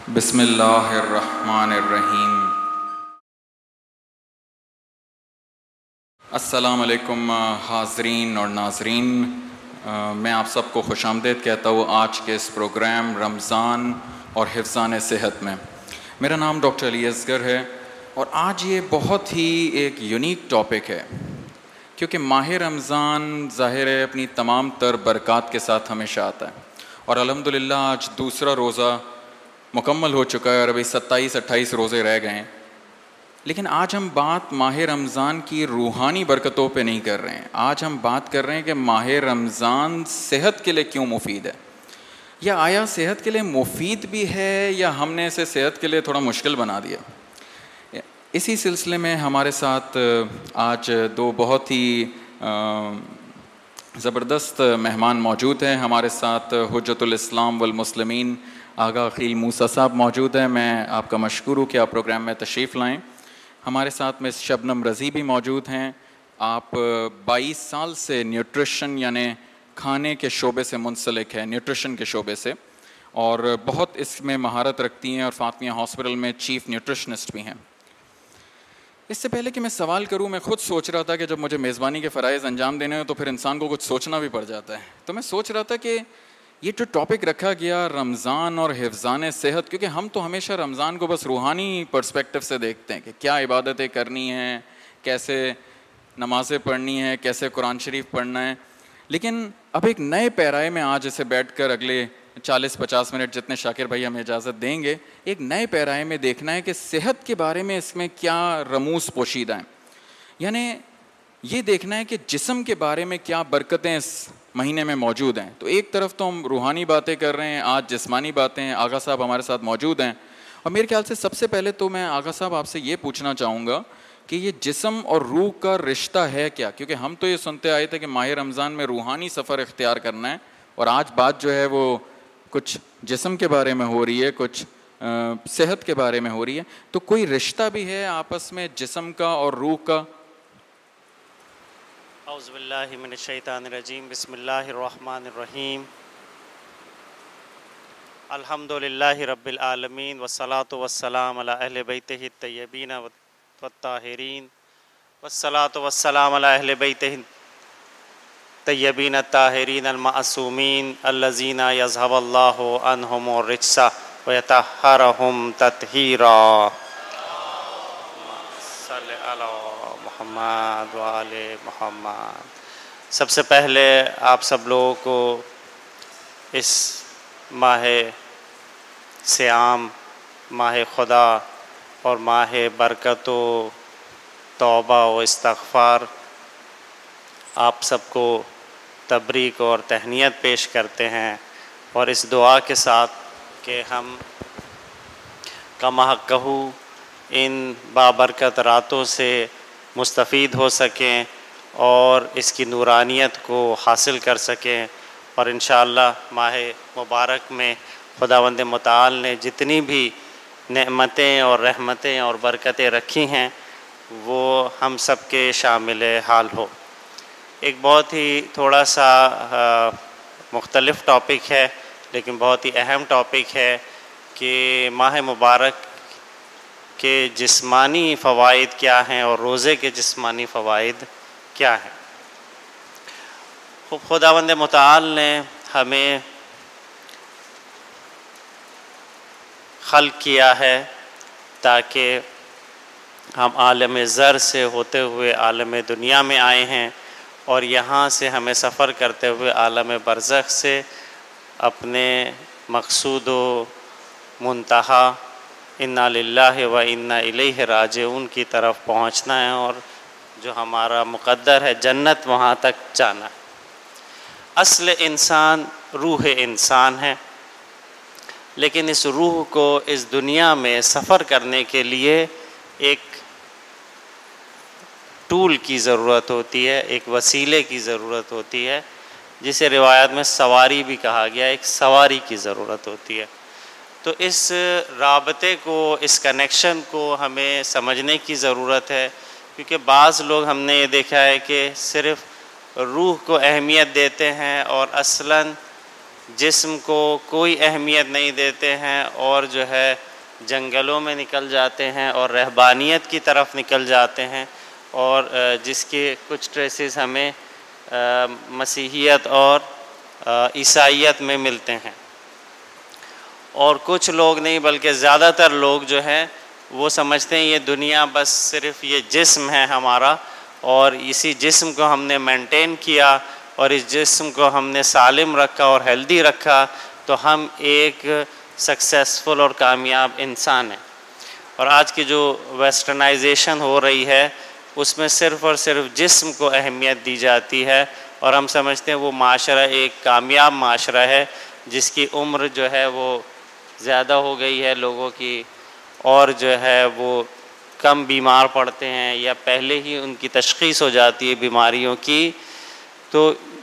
बिस्मिल्लाहिर्रहमानिर्रहीम। अस्सलाम वालेकुम हाज़रीन और नाज़रीन, मैं आप सबको खुशामदीद कहता हूँ आज के इस प्रोग्राम रमज़ान और हिफ़्ज़ान सेहत में। मेरा नाम डॉक्टर अली असगर है और आज ये बहुत ही एक यूनिक टॉपिक है क्योंकि माह रमज़ान ज़ाहिर है अपनी तमाम तर बरक़ात के साथ हमेशा आता है और अल्हम्दुलिल्लाह आज दूसरा रोज़ा मुकम्मल हो चुका है और अभी 27-28 रोज़े रह गए हैं। लेकिन आज हम बात माह रमज़ान की रूहानी बरकतों पे नहीं कर रहे हैं। आज हम बात कर रहे हैं कि माह रमज़ान सेहत के लिए क्यों मुफीद है, या आया सेहत के लिए मुफीद भी है या हमने इसे सेहत के लिए थोड़ा मुश्किल बना दिया। इसी सिलसिले में हमारे साथ आज दो बहुत ही ज़बरदस्त मेहमान मौजूद हैं। हमारे साथ हुज्जतुल इस्लाम वल मुस्लिमीन आगा अकील मूसा साहब मौजूद हैं। मैं आपका मशकूर हूँ कि आप प्रोग्राम में तशरीफ़ लाएँ। हमारे साथ मिस शबनम रज़ी भी मौजूद हैं। आप 22 साल से न्यूट्रिशन यानी खाने के शोबे से मुंसलिक है, न्यूट्रिशन के शोबे से, और बहुत इसमें महारत रखती हैं और फातिमा हॉस्पिटल में चीफ़ न्यूट्रिशनिस्ट भी हैं। इससे पहले कि मैं सवाल करूं, मैं ख़ुद सोच रहा था कि जब मुझे मेज़बानी के फ़राइज़ अंजाम देने हो तो फिर इंसान को कुछ सोचना भी पड़ जाता है। तो मैं सोच रहा था कि ये जो टॉपिक रखा गया रमज़ान और हिफ़्ज़ान सेहत, क्योंकि हम तो हमेशा रमज़ान को बस रूहानी पर्सपेक्टिव से देखते हैं कि क्या इबादतें करनी हैं, कैसे नमाज़ें पढ़नी हैं, कैसे कुरान शरीफ पढ़ना है। लेकिन अब एक नए पैराए में आज इसे बैठ कर अगले 40-50 मिनट जितने शाकिर भाई हमें इजाज़त देंगे, एक नए पैराए में देखना है कि सेहत के बारे में इसमें क्या रमूज़ पोशीदा हैं। यानी ये देखना है कि जिस्म के बारे में क्या बरकतें इस महीने में मौजूद हैं। तो एक तरफ तो हम रूहानी बातें कर रहे हैं, आज जिस्मानी बातें। आगा साहब हमारे साथ मौजूद हैं और मेरे ख्याल से सबसे पहले तो मैं आगा साहब आपसे ये पूछना चाहूँगा कि ये जिस्म और रूह का रिश्ता है क्या, क्योंकि हम तो ये सुनते आए थे कि माह रमज़ान में रूहानी सफ़र इख्तियार करना है और आज बात जो है वो कुछ जिस्म के बारे में हो रही है, कुछ सेहत के बारे में हो रही है। तो कोई रिश्ता भी है आपस में जिस्म का और रूह का? औज़ुबिल्लाहि मिनश्शैतानिर्रजीम, बिस्मिल्लाहिर्रहमानिर्रहीम, अल्हम्दुलिल्लाहि रब्बिल आलमीन, वस्सलातु वस्सलाम अला अहले बैतिहि तय्यबीन वत्ताहिरीन, वस्सलातु वस्सलाम अला अहले बैतिहि तय्यबीन ताहिरीन अल-मासूमीन अल्लज़ीना यज़हबुल्लाहु अन्हुम रिज्सा व यतहहरुहुम तत्हीरा। सल्लि अला मुहम्मद व आले मुहम्मद। सबसे पहले आप सब लोगों को इस माह सियाम, माह खुदा और माह बरकतो तौबा व इस्तग़फ़ार, आप सबको तबरीक और तहनीत पेश करते हैं और इस दुआ के साथ कि हम कमा कहू इन बाबरकत रातों से मुस्तफ़ीद हो सकें और इसकी नूरानियत को हासिल कर सकें और इंशाअल्लाह माह मुबारक में खुदावंद मुताल ने जितनी भी नेमतें और रहमतें और बरकतें रखी हैं वो हम सब के शामिल हाल हो। एक बहुत ही थोड़ा सा मुख्तलिफ़ टॉपिक है लेकिन बहुत ही अहम टॉपिक है कि माह मुबारक के जिस्मानी फ़वाइद क्या हैं और रोज़े के जिस्मानी फ़वाइद क्या हैं। खुदावंद मुताल ने हमें खल्क़ किया है ताकि हम आलम ज़र से होते हुए आलम दुनिया में आए हैं और यहाँ से हमें सफ़र करते हुए आलम बरज़ख से अपने मक़सूद व मुंतहा इन्ना लिल्लाहि व इन्ना इलैहि राजिऊन की तरफ पहुँचना है और जो हमारा मुक़द्दर है जन्नत, वहाँ तक जाना है। असल इंसान रूह इंसान है, लेकिन इस रूह को इस दुनिया में सफ़र करने के लिए एक टूल की ज़रूरत होती है, एक वसीले की ज़रूरत होती है, जिसे रिवायत में सवारी भी कहा गया, एक सवारी की ज़रूरत होती है। तो इस राबते को, इस कनेक्शन को हमें समझने की ज़रूरत है, क्योंकि बाज़ लोग हमने ये देखा है कि सिर्फ़ रूह को अहमियत देते हैं और असलन जिस्म को कोई अहमियत नहीं देते हैं और जो है जंगलों में निकल जाते हैं और रहबानियत की तरफ निकल जाते हैं, और जिसके कुछ ट्रेसेस हमें मसीहियत और ईसाईयत में मिलते हैं। और कुछ लोग नहीं बल्कि ज़्यादातर लोग जो है वो समझते हैं ये दुनिया बस सिर्फ़ ये जिस्म है हमारा, और इसी जिस्म को हमने मेंटेन किया और इस जिस्म को हमने सालिम रखा और हेल्दी रखा तो हम एक सक्सेसफुल और कामयाब इंसान हैं। और आज की जो वेस्टर्नाइजेशन हो रही है उसमें सिर्फ़ और सिर्फ जिस्म को अहमियत दी जाती है, और हम समझते हैं वो माशरा एक कामयाब माशरा है जिसकी उम्र जो है वो ज़्यादा हो गई है लोगों की, और जो है वो कम बीमार पड़ते हैं या पहले ही उनकी तशख़ीस हो जाती है बीमारियों की। तो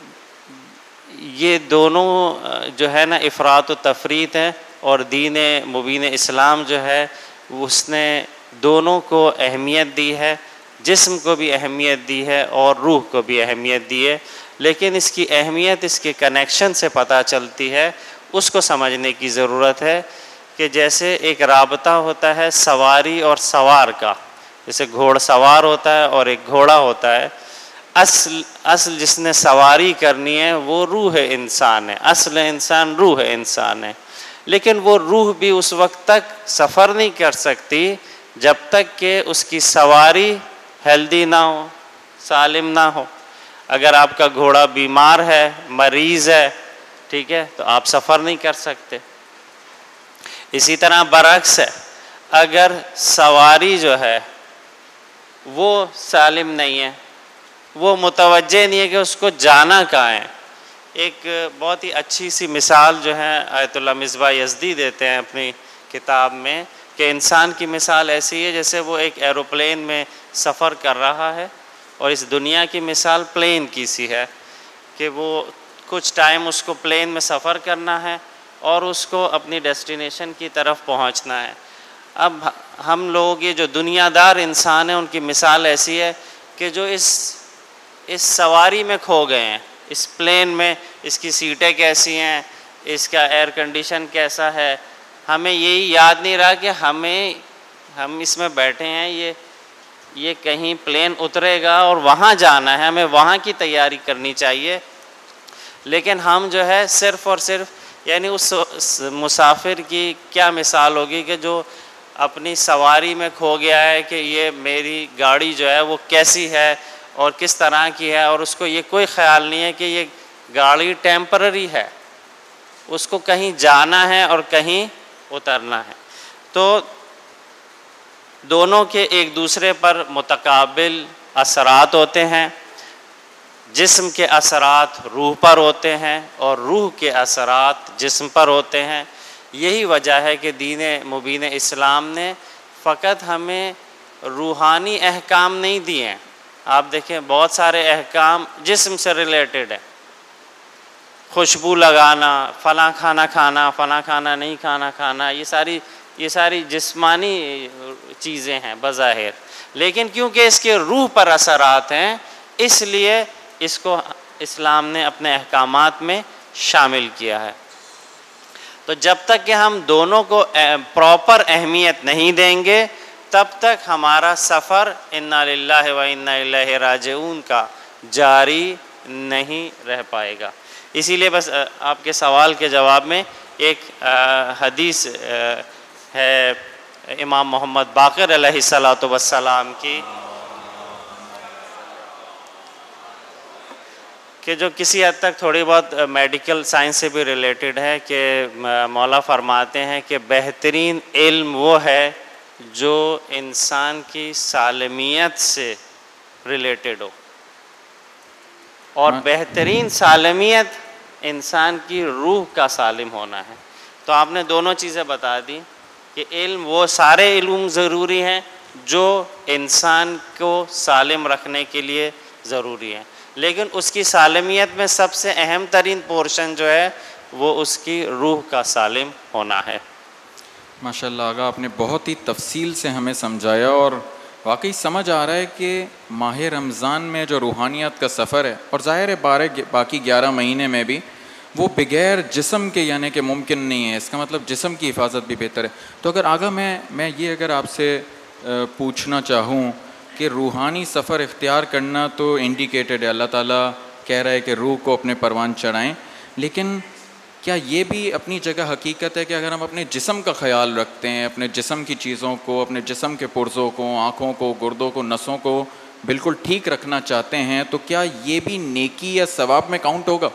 ये दोनों जो है ना इफ़रात व तफरीत है, और दीन मुबीन इस्लाम जो है उसने दोनों को अहमियत दी है, जिस्म को भी अहमियत दी है और रूह को भी अहमियत दी है। लेकिन इसकी अहमियत इसके कनेक्शन से पता चलती है, उसको समझने की ज़रूरत है कि जैसे एक राबता होता है सवारी और सवार का, जैसे घोड़सवार होता है और एक घोड़ा होता है, असल जिसने सवारी करनी है वो रूह इंसान है, असल इंसान रूह इंसान है। लेकिन वो रूह भी उस वक्त तक सफ़र नहीं कर सकती जब तक कि उसकी सवारी हेल्दी ना हो, सालिम ना हो। अगर आपका घोड़ा बीमार है, मरीज़ है, ठीक है, तो आप सफ़र नहीं कर सकते। इसी तरह बरअक्स है, अगर सवारी जो है वो सालिम नहीं है, वो मुतवज्जे नहीं है कि उसको जाना कहाँ है। एक बहुत ही अच्छी सी मिसाल जो है आयतुल्लाह मिसबाह यज़दी देते हैं अपनी किताब में कि इंसान की मिसाल ऐसी है जैसे वो एक एरोप्लेन में सफ़र कर रहा है, और इस दुनिया की मिसाल प्लेन की सी है कि वो कुछ टाइम उसको प्लेन में सफ़र करना है और उसको अपनी डेस्टिनेशन की तरफ पहुंचना है। अब हम लोग ये जो दुनियादार इंसान हैं उनकी मिसाल ऐसी है कि जो इस सवारी में खो गए हैं, इस प्लेन में इसकी सीटें कैसी हैं, इसका एयर कंडीशन कैसा है, हमें यही याद नहीं रहा कि हम इसमें बैठे हैं, ये कहीं प्लेन उतरेगा और वहाँ जाना है, हमें वहाँ की तैयारी करनी चाहिए। लेकिन हम जो है सिर्फ़ और सिर्फ यानी उस मुसाफिर की क्या मिसाल होगी कि जो अपनी सवारी में खो गया है कि ये मेरी गाड़ी जो है वो कैसी है और किस तरह की है, और उसको ये कोई ख़्याल नहीं है कि ये गाड़ी टेम्पररी है, उसको कहीं जाना है और कहीं उतरना है। तो दोनों के एक दूसरे पर मुतकाबिल असरात होते हैं। जिस्म के असरात रूह पर होते हैं और रूह के असरात जिस्म पर होते हैं। यही वजह है कि दीन मुबीन इस्लाम ने फ़कत हमें रूहानी अहकाम नहीं दिए हैं। आप देखें बहुत सारे अहकाम जिस्म से रिलेटेड है, खुशबू लगाना, फ़लाँ खाना खाना, फ़लाँ खाना नहीं खाना, ये सारी जिस्मानी चीज़ें हैं बज़ाहिर, लेकिन क्योंकि इसके रूह पर असरात हैं इसलिए इसको इस्लाम ने अपने अहकामात में शामिल किया है। तो जब तक कि हम दोनों को प्रॉपर अहमियत नहीं देंगे तब तक हमारा सफ़र इन्ना लिल्लाहि व इन्ना इलैहि राजिऊन का जारी नहीं रह पाएगा। इसीलिए बस आपके सवाल के जवाब में एक हदीस है इमाम मोहम्मद बाक़िर अलैहिस्सलातु वस्सलाम की कि जो किसी हद तक थोड़ी बहुत मेडिकल साइंस से भी रिलेटेड है कि मौला फरमाते हैं कि बेहतरीन इल्म वो है जो इंसान की सालमियत से रिलेटेड हो, और बेहतरीन सालमियत इंसान की रूह का सालिम होना है। तो आपने दोनों चीज़ें बता दी कि इल्म वो सारे इल्म ज़रूरी हैं जो इंसान को सालिम रखने के लिए ज़रूरी हैं, लेकिन उसकी सालमियत में सबसे अहम तरीन पोर्शन जो है वो उसकी रूह का सालिम होना है। माशाल्लाह आगा आपने बहुत ही तफसील से हमें समझाया, और वाकई समझ आ रहा है कि माह रमज़ान में जो रूहानियत का सफ़र है, और ज़ाहिर है बाकी 11 महीने में भी वो बगैर जिस्म के यानी कि मुमकिन नहीं है। इसका मतलब जिस्म की हिफाजत भी बेहतर है। तो अगर आगा मैं ये अगर आपसे पूछना चाहूँ कि रूहानी सफ़र इख्तियार करना तो इंडिकेटेड है, अल्लाह ताला कह रहा है कि रूह को अपने परवान चढ़ाएं, लेकिन क्या ये भी अपनी जगह हकीकत है कि अगर हम अपने जिस्म का ख्याल रखते हैं, अपने जिस्म की चीज़ों को, अपने जिस्म के पुर्ज़ों को, आँखों को, गुर्दों को, नसों को बिल्कुल ठीक रखना चाहते हैं, तो क्या ये भी नेकी या सवाब में काउंट होगा?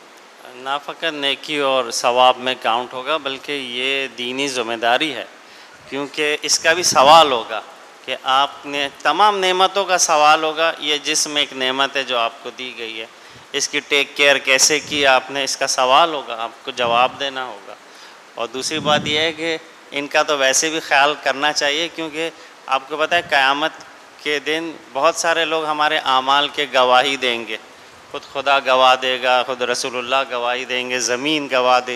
ना फ़कत नेकी और सवाब में काउंट होगा, बल्कि ये दीनी ज़िम्मेदारी है, क्योंकि इसका भी सवाल होगा कि आपने तमाम नेमतों का सवाल होगा। ये जिस्म एक नेमत है जो आपको दी गई है, इसकी टेक केयर कैसे की आपने, इसका सवाल होगा, आपको जवाब देना होगा। और दूसरी बात यह है कि इनका तो वैसे भी ख्याल करना चाहिए, क्योंकि आपको पता है क़यामत के दिन बहुत सारे लोग हमारे आमाल के गवाही देंगे। खुद खुदा गवाह देगा, खुद रसूलुल्लाह गवाही देंगे, ज़मीन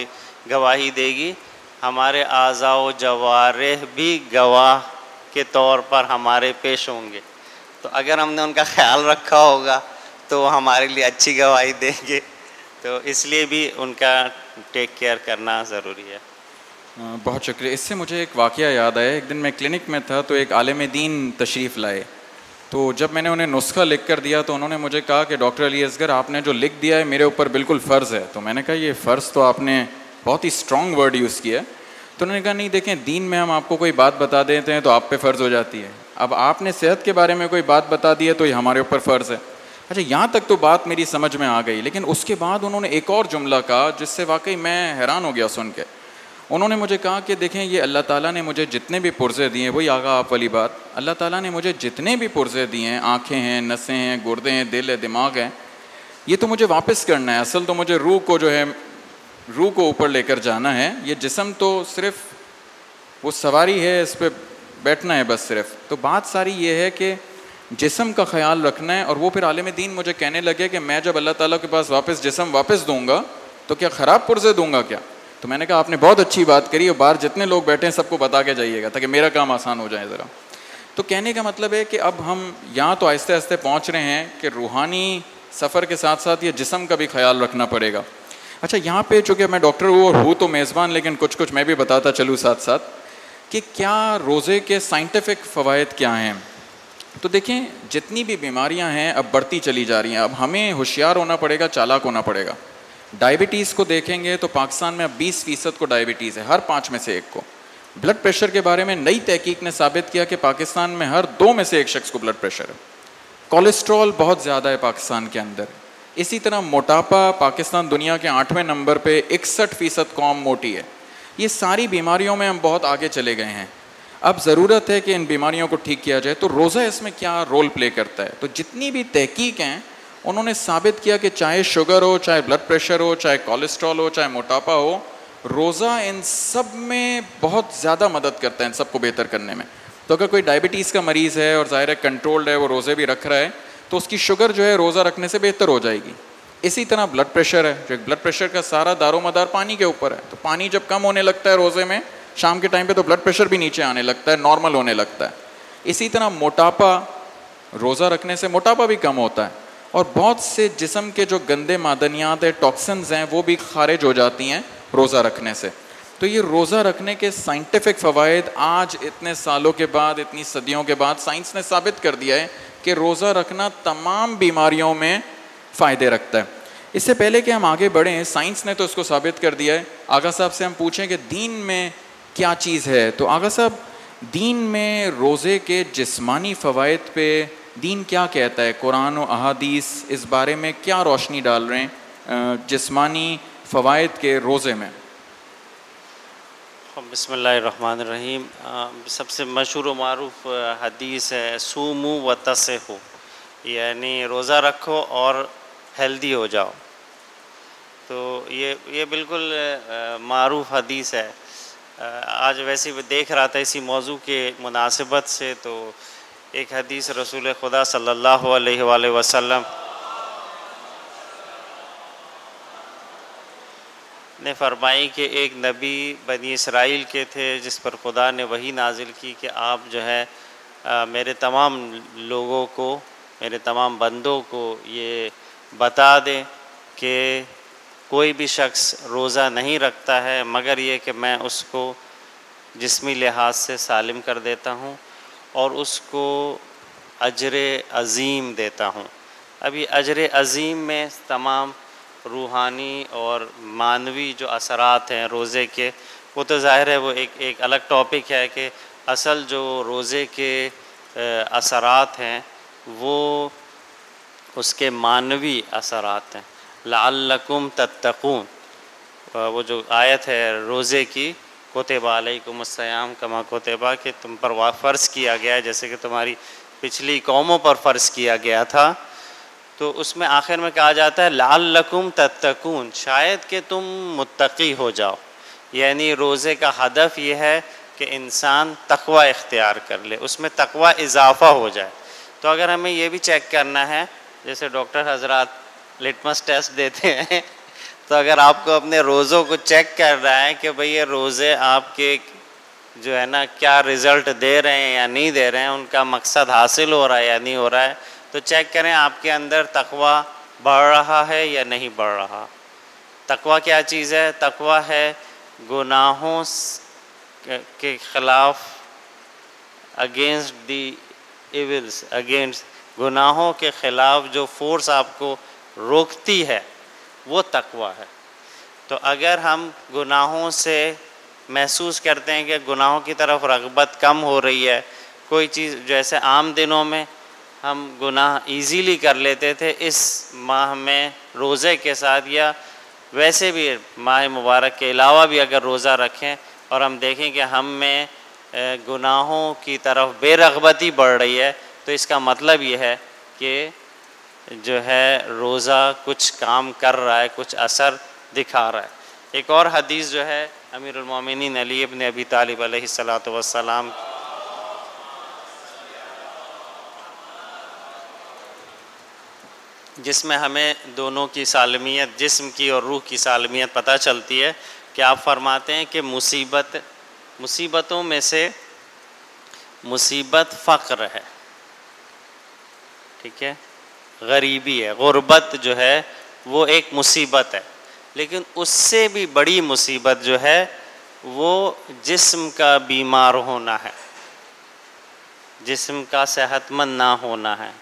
गवाही देगी, हमारे आज़ा व जवारिह भी गवाह के तौर पर हमारे पेश होंगे। तो अगर हमने उनका ख्याल रखा होगा तो वो हमारे लिए अच्छी गवाही देंगे। तो इसलिए भी उनका टेक केयर करना ज़रूरी है। बहुत शुक्रिया। इससे मुझे एक वाक़या याद आया। एक दिन मैं क्लिनिक में था तो एक आलिम दीन तशरीफ़ लाए, तो जब मैंने उन्हें नुस्खा लिख कर दिया तो उन्होंने मुझे कहा कि डॉक्टर अली असगर, आपने जो लिख दिया है मेरे ऊपर बिल्कुल फ़र्ज़ है। तो मैंने कहा ये फ़र्ज़ तो आपने बहुत ही स्ट्रॉन्ग वर्ड यूज़ किया है। तो उन्होंने कहा नहीं देखें, दीन में हम आपको कोई बात बता देते हैं तो आप पे फ़र्ज़ हो जाती है, अब आपने सेहत के बारे में कोई बात बता दी है तो ये हमारे ऊपर फ़र्ज़ है। अच्छा, यहाँ तक तो बात मेरी समझ में आ गई, लेकिन उसके बाद उन्होंने एक और जुमला कहा जिससे वाकई मैं हैरान हो गया सुन के। उन्होंने मुझे कहा कि देखें, ये अल्लाह ताला ने मुझे जितने भी पुर्ज़े दिए हैं, वही आगा आप वाली बात, अल्लाह ताला ने मुझे जितने भी पुर्ज़े दिए हैं, आँखें हैं, नसें हैं, गुर्दे हैं, दिल है, दिमाग है, ये तो मुझे वापस करना है। असल तो मुझे रूह को जो है, रूह को ऊपर लेकर जाना है। ये जिस्म तो सिर्फ वो सवारी है, इस पर बैठना है बस सिर्फ। तो बात सारी ये है कि जिस्म का ख्याल रखना है। और वो फिर आलिम दीन मुझे कहने लगे कि मैं जब अल्लाह ताला के पास वापस जिस्म वापस दूंगा तो क्या ख़राब पुर्ज़े दूंगा क्या? तो मैंने कहा आपने बहुत अच्छी बात करी, और बाहर जितने लोग बैठे हैं सबको बता के जाइएगा ताकि मेरा काम आसान हो जाए ज़रा। तो कहने का मतलब है कि अब हम यहाँ तो आहिस्ते आहिस्ते पहुँच रहे हैं कि रूहानी सफ़र के साथ साथ ये जिस्म का भी ख्याल रखना पड़ेगा। अच्छा, यहाँ पे चूँकि मैं डॉक्टर हूँ और हूँ तो मेज़बान, लेकिन कुछ कुछ मैं भी बताता चलूँ साथ साथ कि क्या रोज़े के साइंटिफिक फ़वाइद क्या हैं। तो देखें, जितनी भी बीमारियां हैं अब बढ़ती चली जा रही हैं। अब हमें होशियार होना पड़ेगा, चालाक होना पड़ेगा। डायबिटीज़ को देखेंगे तो पाकिस्तान में अब 20% को डायबिटीज़ है, हर 5 में से 1 को। ब्लड प्रेशर के बारे में नई तहकीक ने साबित किया कि पाकिस्तान में हर 2 में से 1 शख्स को ब्लड प्रेशर है। कोलेस्ट्रॉल बहुत ज़्यादा है पाकिस्तान के अंदर। इसी तरह मोटापा, पाकिस्तान दुनिया के 8वें नंबर पर, 61% कौम मोटी है। ये सारी बीमारियों में हम बहुत आगे चले गए हैं। अब ज़रूरत है कि इन बीमारियों को ठीक किया जाए। तो रोज़ा इसमें क्या रोल प्ले करता है? तो जितनी भी तहकीक हैं उन्होंने साबित किया कि चाहे शुगर हो, चाहे ब्लड प्रेशर हो, चाहे कोलेस्ट्रॉल हो, चाहे मोटापा हो, रोज़ा इन सब में बहुत ज़्यादा मदद करता है, इन सबको बेहतर करने में। तो अगर कोई डायबिटीज़ का मरीज़ है और ज़ाहिर है कंट्रोल्ड है, वो रोज़े भी रख रहा है, तो उसकी शुगर जो है रोज़ा रखने से बेहतर हो जाएगी। इसी तरह ब्लड प्रेशर है, जो ब्लड प्रेशर का सारा दारोमदार पानी के ऊपर है। तो पानी जब कम होने लगता है रोज़े में, शाम के टाइम पे, तो ब्लड प्रेशर भी नीचे आने लगता है, नॉर्मल होने लगता है। इसी तरह मोटापा, रोज़ा रखने से मोटापा भी कम होता है। और बहुत से जिस्म के जो गंदे मादनियात है, टॉक्सिन्स हैं, वो भी खारिज हो जाती हैं रोज़ा रखने से। तो ये रोज़ा रखने के साइंटिफिक फ़वाइद आज इतने सालों के बाद, इतनी सदियों के बाद साइंस ने साबित कर दिया है कि रोज़ा रखना तमाम बीमारियों में फ़ायदे रखता है। इससे पहले कि हम आगे बढ़ें, साइंस ने तो इसको साबित कर दिया है। आगा साहब से हम पूछें कि दीन में क्या चीज़ है, तो आगा साहब, दीन में रोज़े के जिस्मानी फ़वाइद पे दीन क्या कहता है? कुरान और अहादीस इस बारे में क्या रोशनी डाल रहे हैं जिस्मानी फ़वाइद के रोज़े में? बिस्मिल्लाहिर्रहमानिर्रहीम। सबसे मशहूर व मारूफ हदीस है, सूमू व तसहू, यानी रोज़ा रखो और हेल्दी हो जाओ। तो ये बिल्कुल मारूफ हदीस है। आज वैसे भी देख रहा था इसी मौजू के मुनासिबत से, तो एक हदीस रसूल खुदा सल्लल्लाहु अलैहि वसल्लम ने फरमाई कि एक नबी बनी इसराइल के थे जिस पर खुदा ने वही नाजिल की कि आप जो है मेरे तमाम लोगों को, मेरे तमाम बंदों को ये बता दें कि कोई भी शख्स रोज़ा नहीं रखता है मगर ये कि मैं उसको जिस्मी लिहाज से सालिम कर देता हूँ और उसको अजर अज़ीम देता हूँ। अभी अजर अज़ीम में तमाम रूहानी और मानवी जो असरात हैं रोज़े के, वो तो ज़ाहिर है वो एक अलग टॉपिक है कि असल जो रोज़े के असरात हैं वो उसके मानवी असरात हैं। लअल्लकुम तत्तकून, वो जो आयत है रोज़े की, कुतिबा अलैकुमुस्सियाम कमा कुतिबा, कि तुम पर फ़र्ज़ किया गया है जैसे कि तुम्हारी पिछली कौमों पर फ़र्ज़ किया गया था। तो उसमें आखिर में कहा जाता है लअल्लकुम तत्तकून, शायद कि तुम मुत्तकी हो जाओ। यानी रोज़े का हदफ ये है कि इंसान तक़वा इख्तियार कर ले, उसमें तक़वा इजाफ़ा हो जाए। तो अगर हमें ये भी चेक करना है, जैसे डॉक्टर हजरात लिटमस टेस्ट देते हैं, तो अगर आपको अपने रोज़ों को चेक कर रहा है कि भाई ये रोज़े आपके जो है ना क्या रिज़ल्ट दे रहे हैं या नहीं दे रहे हैं, उनका मकसद हासिल हो रहा है या नहीं हो रहा है, तो चेक करें आपके अंदर तक़वा बढ़ रहा है या नहीं बढ़ रहा। तक़वा क्या चीज़ है? तक़वा है गुनाहों के ख़िलाफ़, अगेंस्ट दी इविल्स, अगेंस्ट गुनाहों के ख़िलाफ़ जो फ़ोर्स आपको रोकती है वो तक़वा है। तो अगर हम गुनाहों से महसूस करते हैं कि गुनाहों की तरफ रग़बत कम हो रही है, कोई चीज़ जैसे आम दिनों में हम गुनाह ईज़िली कर लेते थे, इस माह में रोज़े के साथ या वैसे भी माह मुबारक के अलावा भी अगर रोज़ा रखें और हम देखें कि हम में गुनाहों की तरफ बेरग़बती बढ़ रही है, तो इसका मतलब ये है कि जो है रोज़ा कुछ काम कर रहा है, कुछ असर दिखा रहा है। एक और हदीस जो है अमीरुल मोमिनीन अली इब्न अबी तालिब अलैहिस्सलातु वस्सलाम, जिसमें हमें दोनों की सालमियत, जिस्म की और रूह की सालमियत पता चलती है कि आप फरमाते हैं कि मुसीबतों में से मुसीबत फ़क्र है, ठीक है, गरीबी है, गुर्बत जो है वो एक मुसीबत है, लेकिन उससे भी बड़ी मुसीबत जो है वो जिस्म का बीमार होना है, जिस्म का सेहतमंद ना होना है।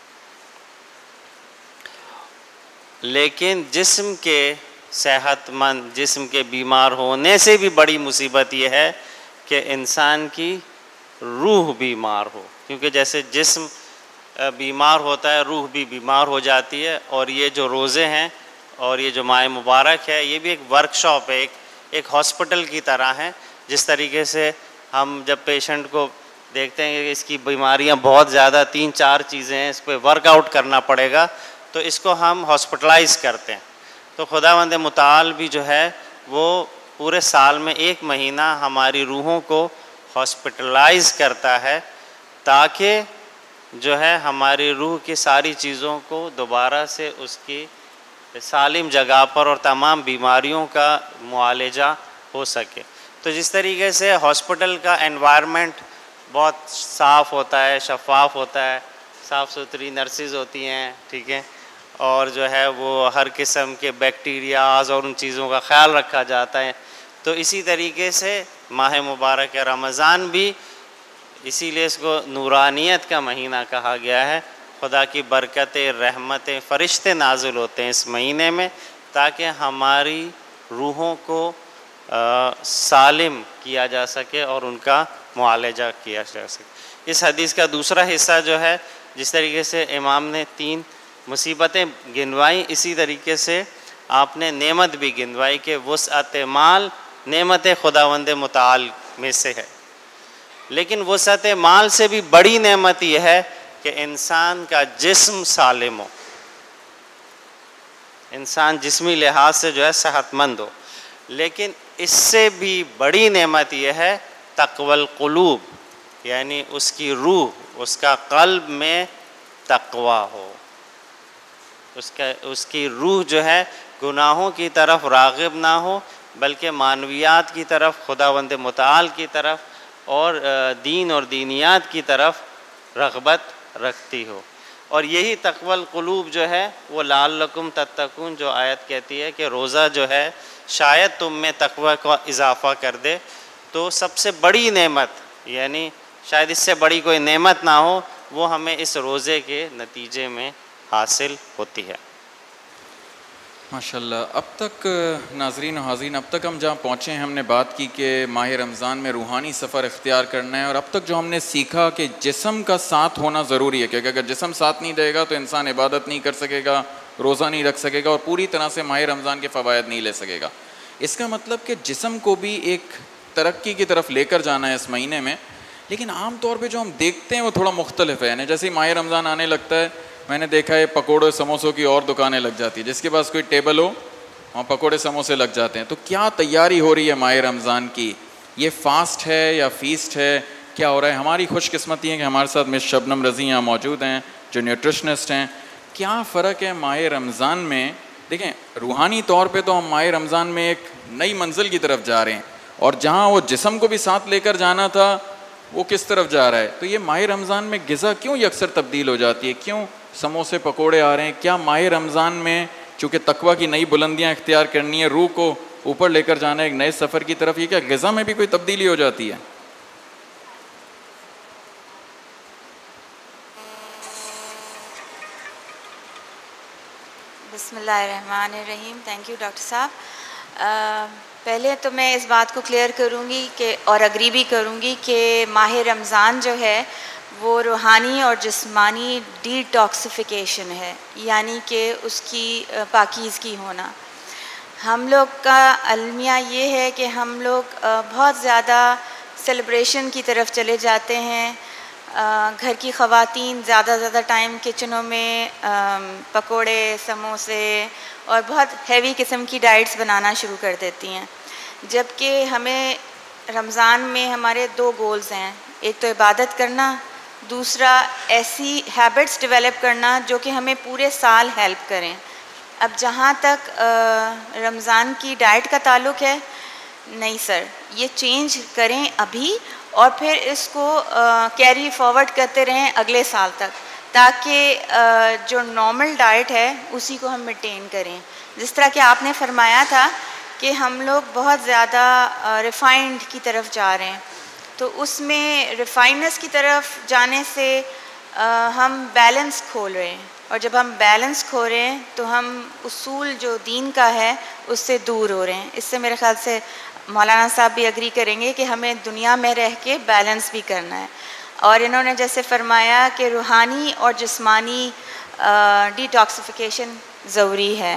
लेकिन जिस्म के सेहतमंद, जिस्म के बीमार होने से भी बड़ी मुसीबत ये है कि इंसान की रूह बीमार हो, क्योंकि जैसे जिस्म बीमार होता है रूह भी बीमार हो जाती है। और ये जो रोज़े हैं और ये जो माह मुबारक है, ये भी एक वर्कशॉप है, एक हॉस्पिटल की तरह है। जिस तरीके से हम जब पेशेंट को देखते हैं कि इसकी बीमारियां बहुत ज़्यादा 3-4 चीज़ें हैं, इस पर वर्कआउट करना पड़ेगा, तो इसको हम हॉस्पिटलाइज़ करते हैं। तो खुदावंद मुताल भी जो है वो पूरे साल में 1 महीना हमारी रूहों को हॉस्पिटलाइज़ करता है, ताकि जो है हमारी रूह की सारी चीज़ों को दोबारा से उसकी सालिम जगह पर और तमाम बीमारियों का मुआलजा हो सके। तो जिस तरीके से हॉस्पिटल का एनवायरनमेंट बहुत साफ़ होता है, शफ़ाफ़ होता है, साफ़ सुथरी नर्सेज होती हैं, ठीक है, और जो है वो हर किस्म के बैक्टीरियाज़ और उन चीज़ों का ख़्याल रखा जाता है, तो इसी तरीके से माह मुबारक रमज़ान भी, इसीलिए इसको नूरानियत का महीना कहा गया है। खुदा की बरकतें, रहमतें, फ़रिश्ते नाज़िल होते हैं इस महीने में, ताकि हमारी रूहों को सालिम किया जा सके और उनका मुआलजा किया जा सके। इस हदीस का दूसरा हिस्सा जो है, जिस तरीके से इमाम ने 3 मुसीबतें गिनवाई, इसी तरीके से आपने नेमत भी गिनवाई कि वुसअत माल नेमत खुदावंद मुताल में से है। लेकिन वुसअत माल से भी बड़ी नेमत यह है कि इंसान का जिस्म सालिम हो, इंसान जिस्मी लिहाज से जो है सेहतमंद हो। लेकिन इससे भी बड़ी नेमत यह है तक़वल क़ुलूब, यानी उसकी रूह, उसका क़ल्ब में तक़वा हो, उसकी रूह जो है गुनाहों की तरफ राग़िब ना हो, बल्कि मानवियात की तरफ, खुदावंद मुताल की तरफ और दीन और दीनियात की तरफ रग़बत रखती हो। और यही तक़वल क़ुलूब जो है वो लअल्लकुम तत्तकून जो आयत कहती है कि रोज़ा जो है शायद तुम में तक़वा का इजाफ़ा कर दे। तो सबसे बड़ी नेमत, यानी शायद इससे बड़ी कोई नेमत ना हो, वो हमें इस रोज़े के नतीजे में हासिल होती है। माशाल्लाह। अब तक नाज़रीन और हाज़रीन, अब तक हम जहाँ पहुँचे हैं, हमने बात की कि माह रमज़ान में रूहानी सफ़र इख्तियार करना है, और अब तक जो हमने सीखा कि जिस्म का साथ होना ज़रूरी है, क्योंकि अगर जिस्म साथ नहीं देगा तो इंसान इबादत नहीं कर सकेगा, रोज़ा नहीं रख सकेगा और पूरी तरह से माह रमज़ान के फ़वायद नहीं ले सकेगा। इसका मतलब कि जिस्म को भी एक तरक्की की तरफ लेकर जाना है इस महीने में। लेकिन आम तौर पे जो हम देखते हैं वो थोड़ा मुख्तलिफ है। यानी जैसे ही माह रमज़ान आने लगता है, मैंने देखा है पकोड़े समोसों की और दुकानें लग जाती है, जिसके पास कोई टेबल हो वहाँ पकोड़े समोसे लग जाते हैं। तो क्या तैयारी हो रही है माह रमज़ान की? ये फ़ास्ट है या फ़ीस्ट है, क्या हो रहा है? हमारी खुशकिस्मती है कि हमारे साथ मिस शबनम रज़ी यहाँ मौजूद हैं जो न्यूट्रिशनिस्ट हैं। क्या फ़र्क है माह रमज़ान में? देखें, रूहानी तौर पे तो हम माह रमज़ान में एक नई मंजिल की तरफ जा रहे हैं, और जहाँ वो जिस्म को भी साथ लेकर जाना था वो किस तरफ जा रहा है। तो ये माह रमज़ान में ग़िज़ा क्यों अक्सर तब्दील हो जाती है? क्यों समोसे पकोड़े आ रहे हैं? क्या माह रमज़ान में चूँकि तकवा की नई बुलंदियाँ इख्तियार करनी है, रूह को ऊपर लेकर जाना है एक नए सफ़र की तरफ, ये क्या ग़िज़ा में भी कोई तब्दीली हो जाती है? बिस्मिल्लाहिर्रहमानिर्रहीम। थैंक यू डॉक्टर साहब। पहले तो मैं इस बात को क्लियर करूँगी कि और अग्री भी करूँगी कि माह रमज़ान जो है वो रूहानी और जिस्मानी डिटॉक्सिफिकेशन है, यानी कि उसकी पाकीज़गी होना। हम लोग का अलमिया ये है कि हम लोग बहुत ज़्यादा सेलिब्रेशन की तरफ चले जाते हैं। घर की ख़वातीन ज़्यादा टाइम किचनों में पकोड़े समोसे और बहुत हैवी किस्म की डाइट्स बनाना शुरू कर देती हैं, जबकि हमें रमज़ान में हमारे 2 गोल्स हैं। एक तो इबादत करना, दूसरा ऐसी हैबिट्स डेवलप करना जो कि हमें पूरे साल हेल्प करें। अब जहाँ तक रमज़ान की डाइट का ताल्लुक़ है, नहीं सर, ये चेंज करें अभी और फिर इसको कैरी फॉरवर्ड करते रहें अगले साल तक, ताकि जो नॉर्मल डाइट है उसी को हम मेंटेन करें। जिस तरह कि आपने फरमाया था कि हम लोग बहुत ज़्यादा रिफ़ाइंड की तरफ जा रहे हैं, तो उसमें रिफ़ाइननेस की तरफ जाने से हम बैलेंस खोल रहे हैं, और जब हम बैलेंस खो रहे हैं तो हम उसूल जो दीन का है उससे दूर हो रहे हैं। इससे मेरे ख़्याल से मौलाना साहब भी एग्री करेंगे कि हमें दुनिया में रह के बैलेंस भी करना है। और इन्होंने जैसे फरमाया कि रूहानी और जिस्मानी डिटॉक्सिफिकेशन ज़रूरी है।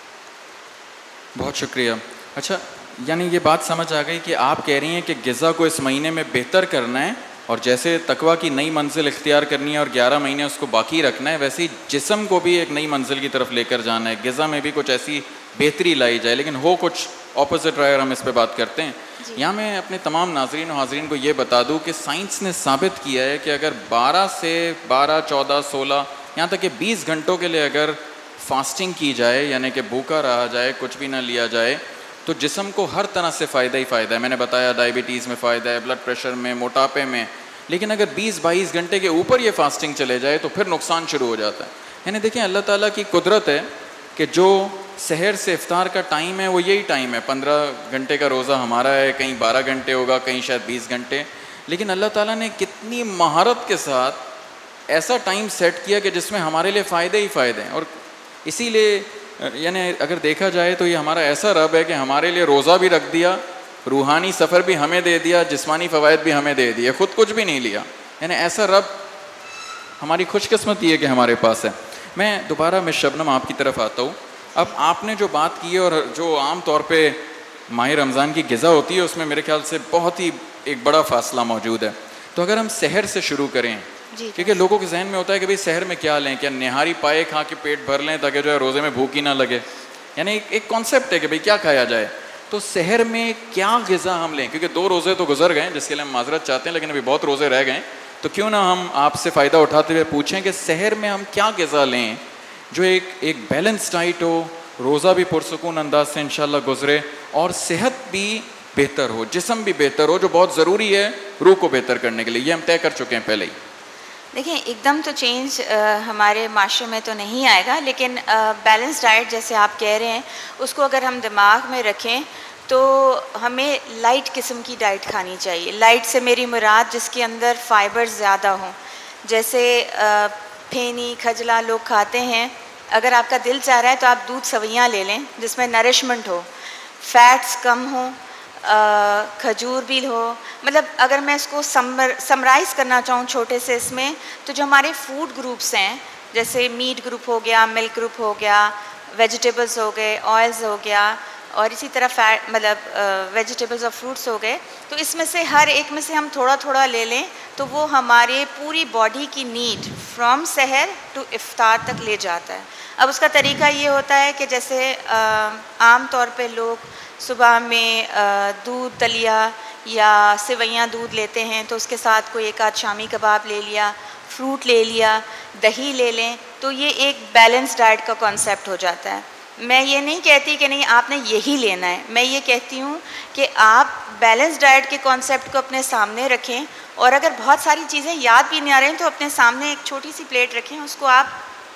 बहुत शुक्रिया। अच्छा, यानी ये बात समझ आ गई कि आप कह रही हैं कि ग़िज़ा को इस महीने में बेहतर करना है, और जैसे तकवा की नई मंजिल इख्तियार करनी है और 11 महीने उसको बाकी रखना है, वैसे ही जिस्म को भी एक नई मंजिल की तरफ लेकर जाना है। ग़िज़ा में भी कुछ ऐसी बेहतरी लाई जाए, लेकिन हो कुछ ऑपोजिट रहा है, और हम इस पे बात करते हैं। यहाँ मैं अपने तमाम नाज़रीन और हाज़रीन को ये बता दूँ कि साइंस ने साबित किया है कि अगर 12 से 12, 14, 16, यहाँ तक कि 20 घंटों के लिए अगर फास्टिंग की जाए, यानी कि भूखा रहा जाए, कुछ भी ना लिया जाए, तो जिस्म को हर तरह से फ़ायदा ही फ़ायदा है। मैंने बताया डायबिटीज़ में फ़ायदा है, ब्लड प्रेशर में, मोटापे में। लेकिन अगर 20-22 घंटे के ऊपर ये फास्टिंग चले जाए तो फिर नुकसान शुरू हो जाता है। यानी देखें, अल्लाह ताला की कुदरत है कि जो सहर से इफ्तार का टाइम है वो यही टाइम है। 15 घंटे का रोज़ा हमारा है, कहीं 12 घंटे होगा, कहीं शायद 20 घंटे। लेकिन अल्लाह ताला ने कितनी महारत के साथ ऐसा टाइम सेट किया कि जिसमें हमारे लिए फ़ायदे ही फ़ायदे हैं। और इसीलिए यानी अगर देखा जाए तो ये हमारा ऐसा रब है कि हमारे लिए रोज़ा भी रख दिया, रूहानी सफ़र भी हमें दे दिया, जिस्मानी फ़वायद भी हमें दे दिए, ख़ुद कुछ भी नहीं लिया। यानी ऐसा रब हमारी खुशकिस्मती है कि हमारे पास है। मैं दोबारा मिस शबनम आपकी तरफ आता हूँ। अब आपने जो बात की है और जो आम तौर पे माह रमज़ान की ग़िज़ा होती है उसमें मेरे ख्याल से बहुत ही एक बड़ा फ़ासला मौजूद है। तो अगर हम सहर से शुरू करें, क्योंकि लोगों के जहन में होता है कि भाई सहर में क्या लें, क्या निहारी पाए खा के पेट भर लें ताकि जो है रोज़े में भूख ही ना लगे। यानी एक कॉन्सेप्ट है कि भाई क्या खाया जाए। तो सहर में क्या ग़िज़ा हम लें, क्योंकि 2 रोज़े तो गुजर गए जिसके लिए हम माजरत चाहते हैं, लेकिन अभी बहुत रोज़े रह गए। तो क्यों ना हम आपसे फ़ायदा उठाते हुए पूछें कि सहर में हम क्या ग़िज़ा लें जो एक बैलेंस डाइट हो, रोज़ा भी पुरसुकून अंदाज से इंशाल्लाह गुजरे और सेहत भी बेहतर हो, जिस्म भी बेहतर हो, जो बहुत ज़रूरी है रूह को बेहतर करने के लिए। ये हम तय कर चुके हैं पहले ही। देखिए एकदम तो चेंज हमारे माशरे में तो नहीं आएगा, लेकिन बैलेंस डाइट जैसे आप कह रहे हैं उसको अगर हम दिमाग में रखें तो हमें लाइट किस्म की डाइट खानी चाहिए। लाइट से मेरी मुराद जिसके अंदर फाइबर ज़्यादा हों, जैसे फेनी खजला लोग खाते हैं। अगर आपका दिल चाह रहा है तो आप दूध सवैयाँ ले लें जिसमें नरिशमेंट हो, फैट्स कम हो, खजूर भी हो। मतलब अगर मैं इसको समराइज़ करना चाहूँ छोटे से इसमें, तो जो हमारे फूड ग्रुप्स हैं जैसे मीट ग्रुप हो गया, मिल्क ग्रुप हो गया, वेजिटेबल्स हो गए, ऑयल्स हो गया, और इसी तरह फैट मतलब वेजिटेबल्स और फ्रूट्स हो गए, तो इसमें से हर एक में से हम थोड़ा थोड़ा ले लें तो वो हमारे पूरी बॉडी की need from sehar to iftar तक ले जाता है। अब उसका तरीका ये होता है कि जैसे आम तौर पे लोग सुबह में दूध दलिया या सेवैयाँ दूध लेते हैं, तो उसके साथ कोई एक आध शामी कबाब ले लिया, फ्रूट ले लिया, दही ले लें, तो ये एक बैलेंस डाइट का कॉन्सेप्ट हो जाता है। मैं ये नहीं कहती कि नहीं आपने यही लेना है, मैं ये कहती हूँ कि आप बैलेंस डाइट के कॉन्सेप्ट को अपने सामने रखें, और अगर बहुत सारी चीज़ें याद भी नहीं आ रही हैं तो अपने सामने एक छोटी सी प्लेट रखें, उसको आप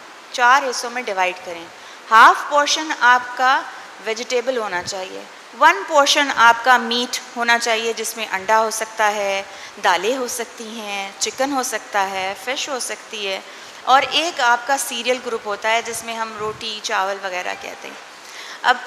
4 हिस्सों में डिवाइड करें। हाफ पोर्शन आपका वेजिटेबल होना चाहिए, 1 पोर्शन आपका मीट होना चाहिए जिसमें अंडा हो सकता है, दालें हो सकती हैं, चिकन हो सकता है, फ़िश हो सकती है, और एक आपका सीरियल ग्रुप होता है जिसमें हम रोटी चावल वगैरह कहते हैं। अब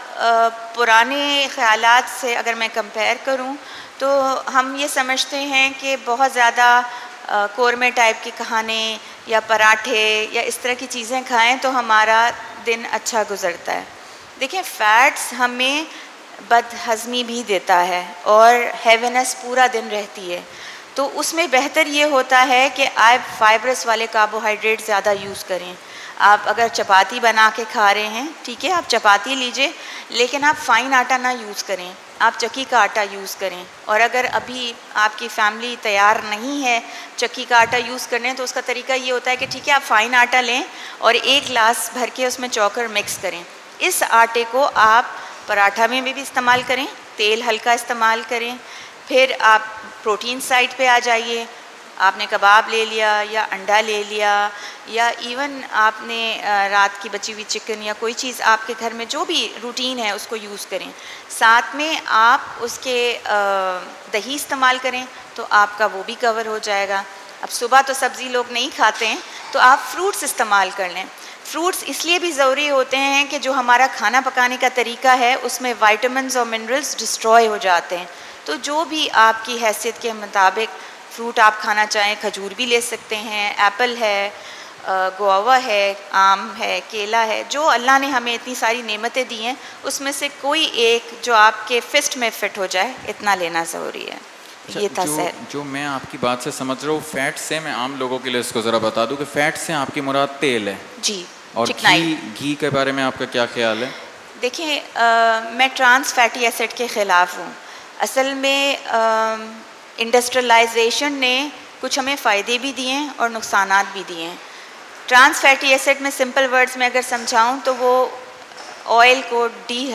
पुराने ख़यालात से अगर मैं कंपेयर करूं तो हम ये समझते हैं कि बहुत ज़्यादा कोरमे टाइप के खाने या पराठे या इस तरह की चीज़ें खाएं तो हमारा दिन अच्छा गुजरता है। देखिए फ़ैट्स हमें बदहज़मी भी देता है और हैवीनेस पूरा दिन रहती है, तो उसमें बेहतर ये होता है कि आप फाइबरस वाले कार्बोहाइड्रेट ज़्यादा यूज़ करें। आप अगर चपाती बना के खा रहे हैं, ठीक है, आप चपाती लीजिए, लेकिन आप फ़ाइन आटा ना यूज़ करें, आप चक्की का आटा यूज़ करें। और अगर अभी आपकी फैमिली तैयार नहीं है चक्की का आटा यूज़ करने, तो उसका तरीका ये होता है कि ठीक है आप फ़ाइन आटा लें और 1 गिलास भर के उसमें चौकर मिक्स करें। इस आटे को आप पराठा में भी इस्तेमाल करें, तेल हल्का इस्तेमाल करें। फिर आप प्रोटीन साइड पे आ जाइए, आपने कबाब ले लिया या अंडा ले लिया या इवन आपने रात की बची हुई चिकन या कोई चीज़ आपके घर में जो भी रूटीन है उसको यूज़ करें। साथ में आप उसके दही इस्तेमाल करें तो आपका वो भी कवर हो जाएगा। अब सुबह तो सब्ज़ी लोग नहीं खाते हैं तो आप फ्रूट्स इस्तेमाल कर लें। फ्रूट्स इसलिए भी ज़रूरी होते हैं कि जो हमारा खाना पकाने का तरीका है उसमें विटामिन्स और मिनरल्स डिस्ट्रॉय हो जाते हैं। तो जो भी आपकी हैसियत के मुताबिक फ्रूट आप खाना चाहें, खजूर भी ले सकते हैं, एप्पल है, गुआवा है, आम है, केला है, जो अल्लाह ने हमें इतनी सारी नेमतें दी हैं उसमें से कोई एक जो आपके फिस्ट में फ़िट हो जाए, इतना लेना ज़रूरी है। अच्छा, ये था जो मैं आपकी बात से समझ रहा हूँ, फ़ैट से मैं आम लोगों के लिए इसको ज़रा बता दूँ कि फ़ैट से आपकी मुराद तेल है जी, और घी के बारे में आपका क्या ख्याल है? देखिए मैं ट्रांस फैटी एसिड के ख़िलाफ़ हूँ। असल में इंडस्ट्रियलाइजेशन ने कुछ हमें फ़ायदे भी दिए हैं और नुकसानात भी दिए हैं। ट्रांस फैटी एसिड में सिंपल वर्ड्स में अगर समझाऊँ तो वो ऑयल को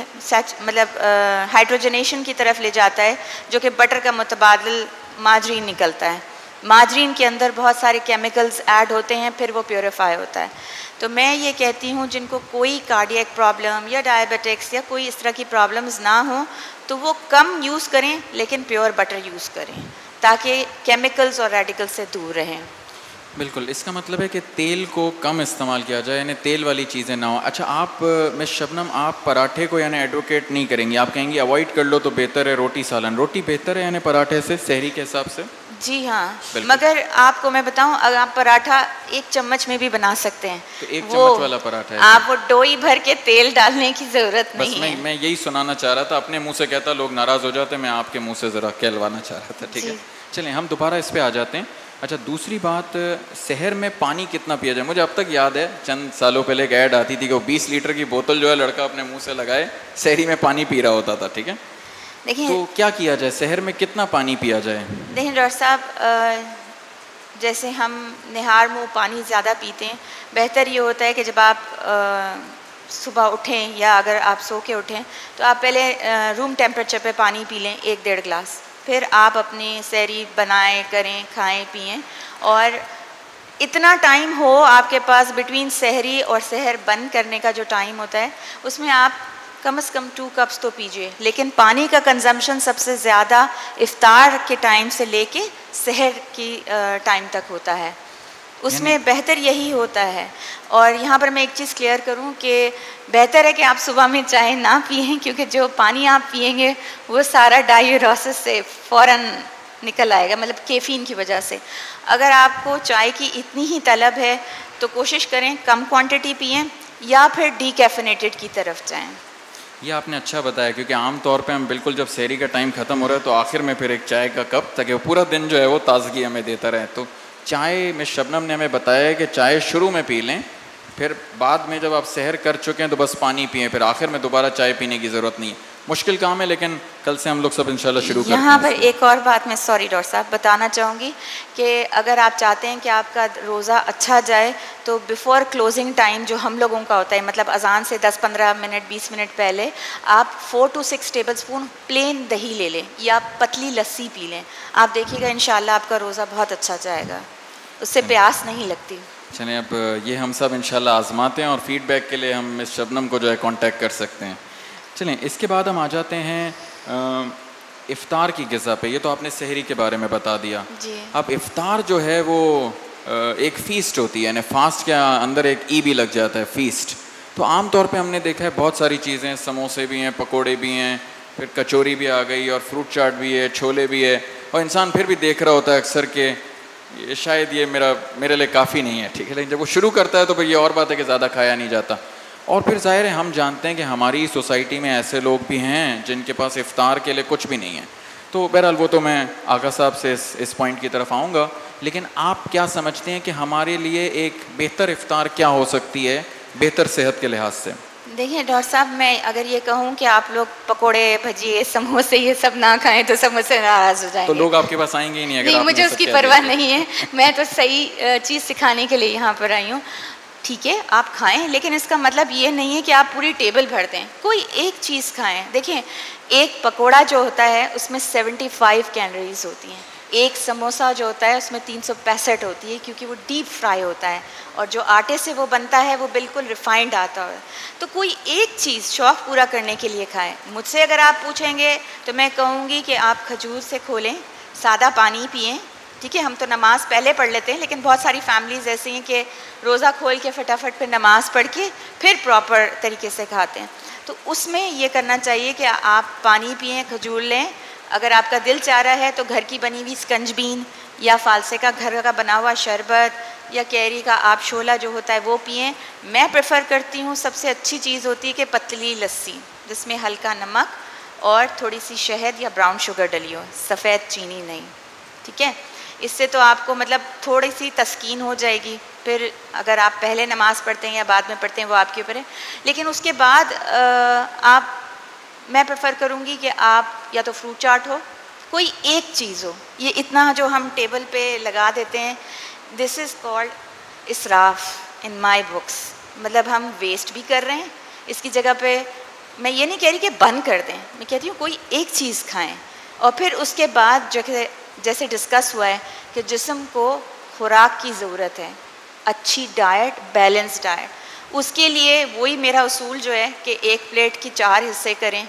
हाइड्रोजनेशन की तरफ ले जाता है, जो कि बटर का मुतबादिल माजरीन निकलता है। माजरीन के अंदर बहुत सारे केमिकल्स ऐड होते हैं, फिर वो प्योरीफाई होता है। तो मैं ये कहती हूँ जिनको कोई कार्डियक प्रॉब्लम या डायबिटिक्स या कोई इस तरह की प्रॉब्लम्स ना हो तो वो कम यूज़ करें, लेकिन प्योर बटर यूज़ करें ताकि केमिकल्स और रेडिकल्स से दूर रहें। बिल्कुल, इसका मतलब है कि तेल को कम इस्तेमाल किया जाए, यानी तेल वाली चीज़ें ना हो। अच्छा, आप मिस शबनम, आप पराठे को यानी एडवोकेट नहीं करेंगी, आप कहेंगी अवॉइड कर लो तो बेहतर है रोटी सालन। रोटी बेहतर है यानी पराठे से सहरी के हिसाब से? जी हाँ, मगर आपको मैं बताऊं, अगर आप पराठा 1 चम्मच में भी बना सकते हैं तो 1 चम्मच वाला पराठा है, आप वो डोई भर के तेल डालने की ज़रूरत नहीं है। मैं यही सुनाना चाह रहा था, अपने मुंह से कहता लोग नाराज़ हो जाते, मैं आपके मुंह से ज़रा कहलवाना चाह रहा था। ठीक है, चलें हम दोबारा इस पर आ जाते हैं। अच्छा, दूसरी बात, शहर में पानी कितना पिया जाए? मुझे अब तक याद है चंद सालों पहले एक ऐड आती थी कि 20 लीटर की बोतल जो है लड़का अपने मुंह से लगाए शहरी में पानी पी रहा होता था। ठीक है, देखिए तो क्या किया जाए, शहर में कितना पानी पिया जाए? देखिए डॉक्टर साहब, जैसे हम निहार मुँह पानी ज़्यादा पीते हैं, बेहतर ये होता है कि जब आप सुबह उठें या अगर आप सो के उठें तो आप पहले रूम टेम्परेचर पे पानी पी लें 1-1.5 गिलास, फिर आप अपनी सहरी बनाएं, करें, खाएं, पिएं। और इतना टाइम हो आपके पास बिटवीन सहरी और सहर बंद करने का जो टाइम होता है, उसमें आप कम से कम 2 कप्स तो पीजिए। लेकिन पानी का कंजम्पशन सबसे ज़्यादा इफ्तार के टाइम से लेके सहर की टाइम तक होता है, उसमें बेहतर यही होता है। और यहाँ पर मैं एक चीज़ क्लियर करूँ कि बेहतर है कि आप सुबह में चाय ना पिएं, क्योंकि जो पानी आप पिएंगे वो सारा डायूरोसिस से फ़ौरन निकल आएगा, मतलब कैफीन की वजह से। अगर आपको चाय की इतनी ही तलब है तो कोशिश करें कम क्वांटिटी पिएं या फिर डीकैफिनेटेड की तरफ जाएं। ये आपने अच्छा बताया, क्योंकि आम तौर पे हम बिल्कुल जब सहरी का टाइम ख़त्म हो रहा है तो आखिर में फिर एक चाय का कप, ताकि वो पूरा दिन जो है वो ताज़गी हमें देता रहे। तो चाय में शबनम ने हमें बताया है कि चाय शुरू में पी लें, फिर बाद में जब आप सहर कर चुके हैं तो बस पानी पिएं, फिर आखिर में दोबारा चाय पीने की ज़रूरत नहीं है। मुश्किल काम है, लेकिन कल से हम लोग सब इंशाल्लाह शुरू करते हैं। यहाँ पर एक और बात मैं सॉरी डॉक्टर साहब बताना चाहूँगी कि अगर आप चाहते हैं कि आपका रोज़ा अच्छा जाए तो बिफ़ोर क्लोजिंग टाइम जो हम लोगों का होता है, मतलब अजान से 10-15 मिनट 20 मिनट पहले आप 4 to 6 टेबलस्पून प्लेन दही ले लें या पतली लस्सी पी लें। आप देखिएगा इंशाल्लाह आपका रोज़ा बहुत अच्छा जाएगा, उससे प्यास नहीं लगती। चलें, अब ये हम सब इंशाल्लाह आजमाते हैं और फीडबैक के लिए हम मिस शबनम को जो है कांटेक्ट कर सकते हैं। चलें, इसके बाद हम आ जाते हैं इफ़्तार की ग़िज़ा पे। ये तो आपने सहरी के बारे में बता दिया जी। अब इफ़्तार जो है वो एक फ़ीस्ट होती है, यानी फास्ट के अंदर एक ई भी लग जाता है, फ़ीस्ट। तो आम तौर पे हमने देखा है बहुत सारी चीज़ें, समोसे भी हैं, पकोड़े भी हैं, फिर कचौरी भी आ गई और फ्रूट चाट भी है, छोले भी है, और इंसान फिर भी देख रहा होता है अक्सर के ये शायद ये मेरे लिए काफ़ी नहीं है, ठीक है। लेकिन जब वो शुरू करता है तो फिर ये और बात है कि ज़्यादा खाया नहीं जाता। और फिर ज़ाहिर है हम जानते हैं कि हमारी सोसाइटी में ऐसे लोग भी हैं जिनके पास इफ़्तार के लिए कुछ भी नहीं है। तो बहरहाल वो तो मैं आगा साहब से इस पॉइंट की तरफ आऊँगा, लेकिन आप क्या समझते हैं कि हमारे लिए एक बेहतर इफ़्तार क्या हो सकती है बेहतर सेहत के लिहाज से? देखिए डॉक्टर साहब, मैं अगर ये कहूँ कि आप लोग पकोड़े भजिए समोसे ये सब ना खाएं तो समोसे नाराज़ हो जाएंगे। तो लोग आपके पास आएंगे ही नहीं अगर नहीं, आपने मुझे सब उसकी कह परवाह दिया। नहीं है, मैं तो सही चीज़ सिखाने के लिए यहाँ पर आई हूँ। ठीक है, आप खाएं, लेकिन इसका मतलब ये नहीं है कि आप पूरी टेबल भर दें। कोई एक चीज़ खाएं। देखिए, एक पकोड़ा जो होता है उसमें 75 कैलोरीज होती हैं, एक समोसा जो होता है उसमें 365 होती है, क्योंकि वो डीप फ्राई होता है और जो आटे से वो बनता है वो बिल्कुल रिफाइंड आता है। तो कोई एक चीज़ शौक़ पूरा करने के लिए खाएं। मुझसे अगर आप पूछेंगे तो मैं कहूँगी कि आप खजूर से खोलें, सादा पानी पिएं। ठीक है, हम तो नमाज़ पहले पढ़ लेते हैं, लेकिन बहुत सारी फैमिलीज़ ऐसी हैं कि रोज़ा खोल के फटाफट फिर नमाज़ पढ़ के फिर प्रॉपर तरीके से खाते हैं। तो उसमें ये करना चाहिए कि आप पानी पिएं, खजूर लें। अगर आपका दिल चाह रहा है तो घर की बनी हुई स्कंजबीन या फालसे का घर का बना हुआ शरबत या कैरी का आप शोला जो होता है वो पिएं। मैं प्रेफर करती हूँ, सबसे अच्छी चीज़ होती है कि पतली लस्सी जिसमें हल्का नमक और थोड़ी सी शहद या ब्राउन शुगर डली हो, सफ़ेद चीनी नहीं। ठीक है, इससे तो आपको मतलब थोड़ी सी तस्कीन हो जाएगी। फिर अगर आप पहले नमाज़ पढ़ते हैं या बाद में पढ़ते हैं वो आपके ऊपर है, लेकिन उसके बाद मैं प्रेफर करूँगी कि आप या तो फ्रूट चाट हो, कोई एक चीज़ हो। ये इतना जो हम टेबल पे लगा देते हैं, दिस इज़ कॉल्ड इसराफ इन माई बुक्स। मतलब हम वेस्ट भी कर रहे हैं। इसकी जगह पे मैं ये नहीं कह रही कि बंद कर दें, मैं कहती हूँ कोई एक चीज़ खाएँ। और फिर उसके बाद जो जैसे डिस्कस हुआ है कि जिस्म को खुराक की ज़रूरत है, अच्छी डाइट, बैलेंस डाइट। उसके लिए वही मेरा उसूल जो है कि एक प्लेट की 4 हिस्से करें,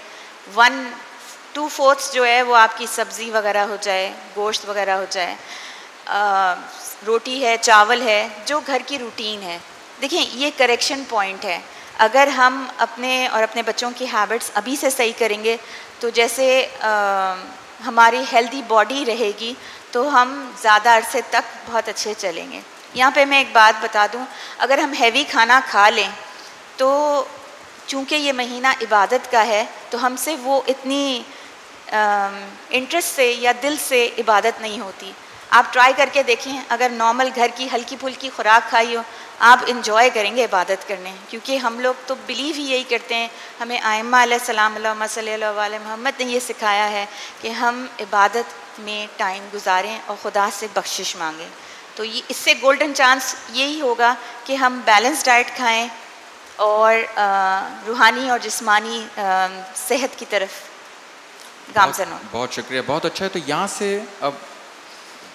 1/2 जो है वो आपकी सब्ज़ी वगैरह हो जाए, गोश्त वगैरह हो जाए, रोटी है, चावल है, जो घर की रूटीन है। देखिए, ये करेक्शन पॉइंट है। अगर हम अपने और अपने बच्चों की हैबिट्स अभी से सही करेंगे तो जैसे हमारी हेल्दी बॉडी रहेगी तो हम ज़्यादा अरसे तक बहुत अच्छे चलेंगे। यहाँ पे मैं एक बात बता दूँ, अगर हम हैवी खाना खा लें तो चूँकि ये महीना इबादत का है तो हमसे वो इतनी इंटरेस्ट से या दिल से इबादत नहीं होती। आप ट्राई करके देखें, अगर नॉर्मल घर की हल्की फुल्की खुराक खाई हो, आप इंजॉय करेंगे इबादत करने। क्योंकि हम लोग तो बिलीव ही यही करते हैं, हमें आइम्मा अलैहिस्सलाम अल्लाहुम्मा सल्ली अला मोहम्मद ने ये सिखाया है कि हम इबादत में टाइम गुजारें और ख़ुदा से बख्शिश मांगें। तो ये इससे गोल्डन चांस यही होगा कि हम बैलेंस डाइट खाएँ और रूहानी और जिस्मानी सेहत की तरफ गामज़न हों। बहुत शुक्रिया, बहुत अच्छा है। तो यहाँ से अब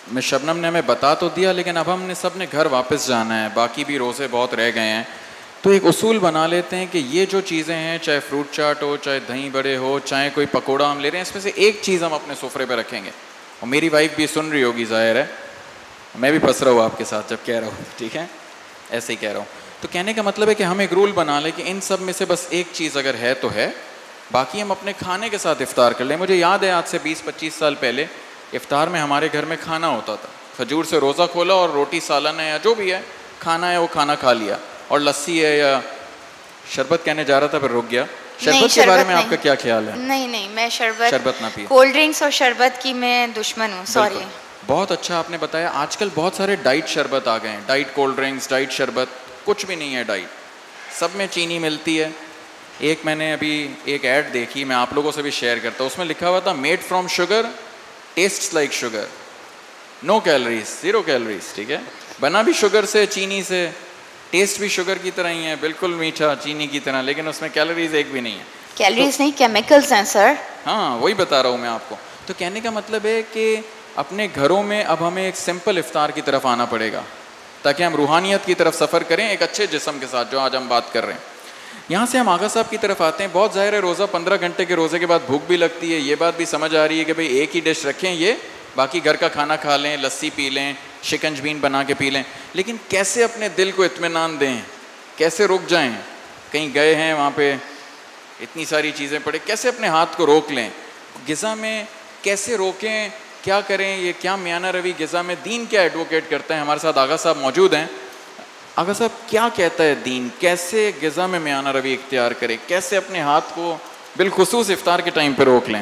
मैं शबनम ने हमें बता तो दिया, लेकिन अब हमने सब ने घर वापस जाना है, बाकी भी रोज़े बहुत रह गए हैं। तो एक उसूल बना लेते हैं कि ये जो चीज़ें हैं, चाहे फ्रूट चाट हो, चाहे दही बड़े हो, चाहे कोई पकोड़ा हम ले रहे हैं, इसमें से एक चीज़ हम अपने सुफरे पे रखेंगे। और मेरी वाइफ भी सुन रही होगी, ज़ाहिर है, मैं भी फंस रहा हूँ आपके साथ जब कह रहा हूँ, ठीक है, ऐसे ही कह रहा हूँ। तो कहने का मतलब है कि हम एक रूल बना लें कि इन सब में से बस एक चीज़ अगर है तो है, बाकी हम अपने खाने के साथ इफ्तार कर लें। मुझे याद है आज से 20-25 साल पहले इफ्तार में हमारे घर में खाना होता था, खजूर से रोज़ा खोला और रोटी सालन है या जो भी है खाना है वो खाना खा लिया, और लस्सी है या शरबत कहने जा रहा था फिर रुक गया। शरबत के बारे में आपका क्या ख्याल है? नहीं, मैं शरबत ना पिए। कोल्ड ड्रिंक्स और शरबत की मैं दुश्मन हूँ, सॉरी। बहुत अच्छा आपने बताया। आजकल बहुत सारे डाइट शरबत आ गए हैं, डाइट कोल्ड ड्रिंक्स, डाइट शरबत, कुछ भी नहीं है डाइट, सब में चीनी मिलती है। एक मैंने अभी एक ऐड देखी, मैं आप लोगों से भी शेयर करता हूँ, उसमें लिखा हुआ था made from sugar, tastes like sugar, no calories, 0 calories, ठीक है, बना भी शुगर से, चीनी से, टेस्ट भी शुगर की तरह ही है, बिल्कुल मीठा चीनी की तरह, लेकिन उसमें कैलोरीज एक भी नहीं है। कैलोरीज नहीं, केमिकल्स हैं सर। हाँ, वही बता रहा हूँ मैं आपको। तो कहने का मतलब है कि अपने घरों में अब हमें एक सिंपल इफ्तार की तरफ आना पड़ेगा, ताकि हम रूहानियत की तरफ सफ़र करें एक अच्छे जिस्म के साथ, जो आज हम बात कर रहे हैं। यहाँ से हम आगा साहब की तरफ आते हैं। बहुत ज़ाहिर है रोज़ा 15 घंटे के रोज़े के बाद भूख भी लगती है, ये बात भी समझ आ रही है कि भाई एक ही डिश रखें, ये बाकी घर का खाना खा लें, लस्सी पी लें, शिकंजबीन बना के पी लें, लेकिन कैसे अपने दिल को इत्मीनान दें, कैसे रुक जाएं, कहीं गए हैं वहाँ पे इतनी सारी चीज़ें पड़े, कैसे अपने हाथ को रोक लें, ग़िज़ा में कैसे रोकें, क्या करें, ये क्या मियाना रवि ग़िज़ा में दीन क्या एडवोकेट करता है। हमारे साथ आगा साहब मौजूद हैं। आगा साहब क्या कहता है दीन, कैसे ग़िज़ा में मियाना रवि इख्तियार करें, कैसे अपने हाथ को बिलखुसूस इफ्तार के टाइम पर रोक लें?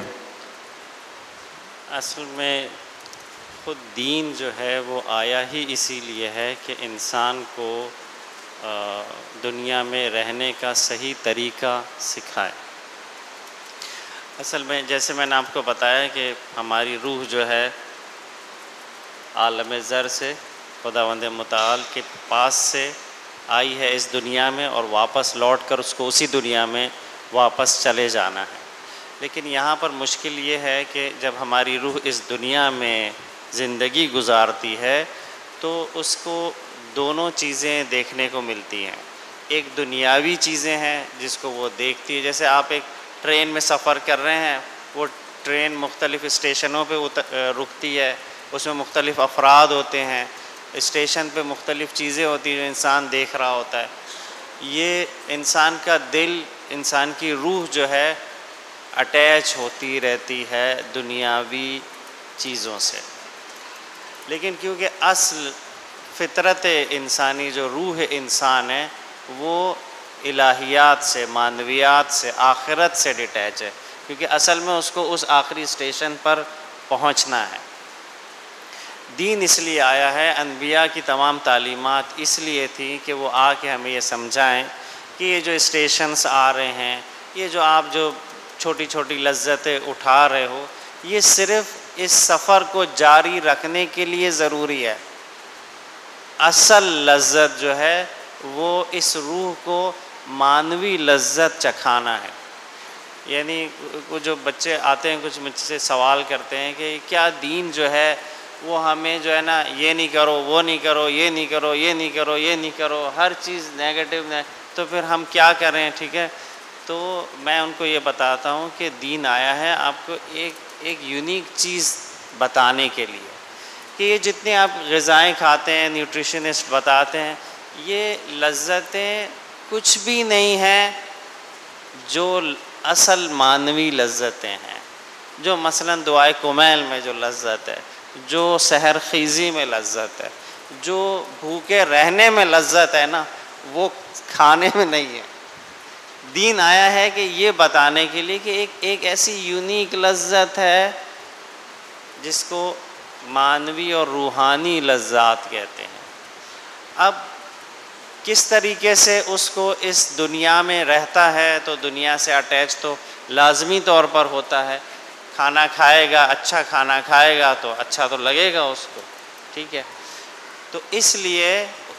असल में खुद दीन जो है वो आया ही इसीलिए है कि इंसान को दुनिया में रहने का सही तरीका सिखाए। असल में जैसे मैंने आपको बताया कि हमारी रूह जो है आलम ज़र से खुदावंद मुताल के पास से आई है इस दुनिया में, और वापस लौट कर उसको उसी दुनिया में वापस चले जाना है। लेकिन यहाँ पर मुश्किल ये है कि जब हमारी रूह इस दुनिया में ज़िंदगी गुजारती है तो उसको दोनों चीज़ें देखने को मिलती हैं। एक दुनियावी चीज़ें हैं जिसको वो देखती है, जैसे आप एक ट्रेन में सफ़र कर रहे हैं, वो ट्रेन मुख्तलिफ़ स्टेशनों पे रुकती है, उसमें मुख्तलिफ़ अफराद होते हैं, स्टेशन पे मुख्तलिफ़ चीज़ें होती हैं जो इंसान देख रहा होता है। ये इंसान का दिल, इंसान की रूह जो है अटैच होती रहती है दुनियावी चीज़ों से। लेकिन क्योंकि असल फ़ितरत इंसानी जो रूह इंसान है वो इलाहियात से, मानवियात से, आखिरत से डिटैच है, क्योंकि असल में उसको उस आखिरी स्टेशन पर पहुंचना है। दीन इसलिए आया है, अनबिया की तमाम तालीमात इसलिए थी कि वो आके हमें ये समझाएं कि ये जो स्टेशंस आ रहे हैं, ये जो आप जो छोटी छोटी लज्जतें उठा रहे हो, ये सिर्फ़ इस सफ़र को जारी रखने के लिए ज़रूरी है। असल लज्जत जो है वो इस रूह को मानवी लज्जत चखाना है। यानी वो जो बच्चे आते हैं कुछ मुझसे सवाल करते हैं कि क्या दीन जो है वो हमें जो है ना ये नहीं करो, वो नहीं करो, ये नहीं करो, ये नहीं करो, ये नहीं करो, हर चीज़ नेगेटिव है, तो फिर हम क्या करें? ठीक है, तो मैं उनको ये बताता हूँ कि दीन आया है आपको एक यूनिक चीज़ बताने के लिए कि ये जितने आप ग़िज़ाएँ खाते हैं, न्यूट्रिशनिस्ट बताते हैं, ये लज्जतें कुछ भी नहीं हैं जो असल मानवी लज्जतें हैं। जो मसलन दुआए कुमैल में जो लज्जत है, जो सहर खीज़ी में लज्जत है, जो भूखे रहने में लज्जत है ना, वो खाने में नहीं है। दीन आया है कि ये बताने के लिए कि एक ऐसी यूनिक लज्जत है जिसको मानवी और रूहानी लज्जात कहते हैं। अब किस तरीके से उसको इस दुनिया में रहता है, तो दुनिया से अटैच तो लाजमी तौर पर होता है। खाना खाएगा, अच्छा खाना खाएगा तो अच्छा तो लगेगा उसको, ठीक है। तो इसलिए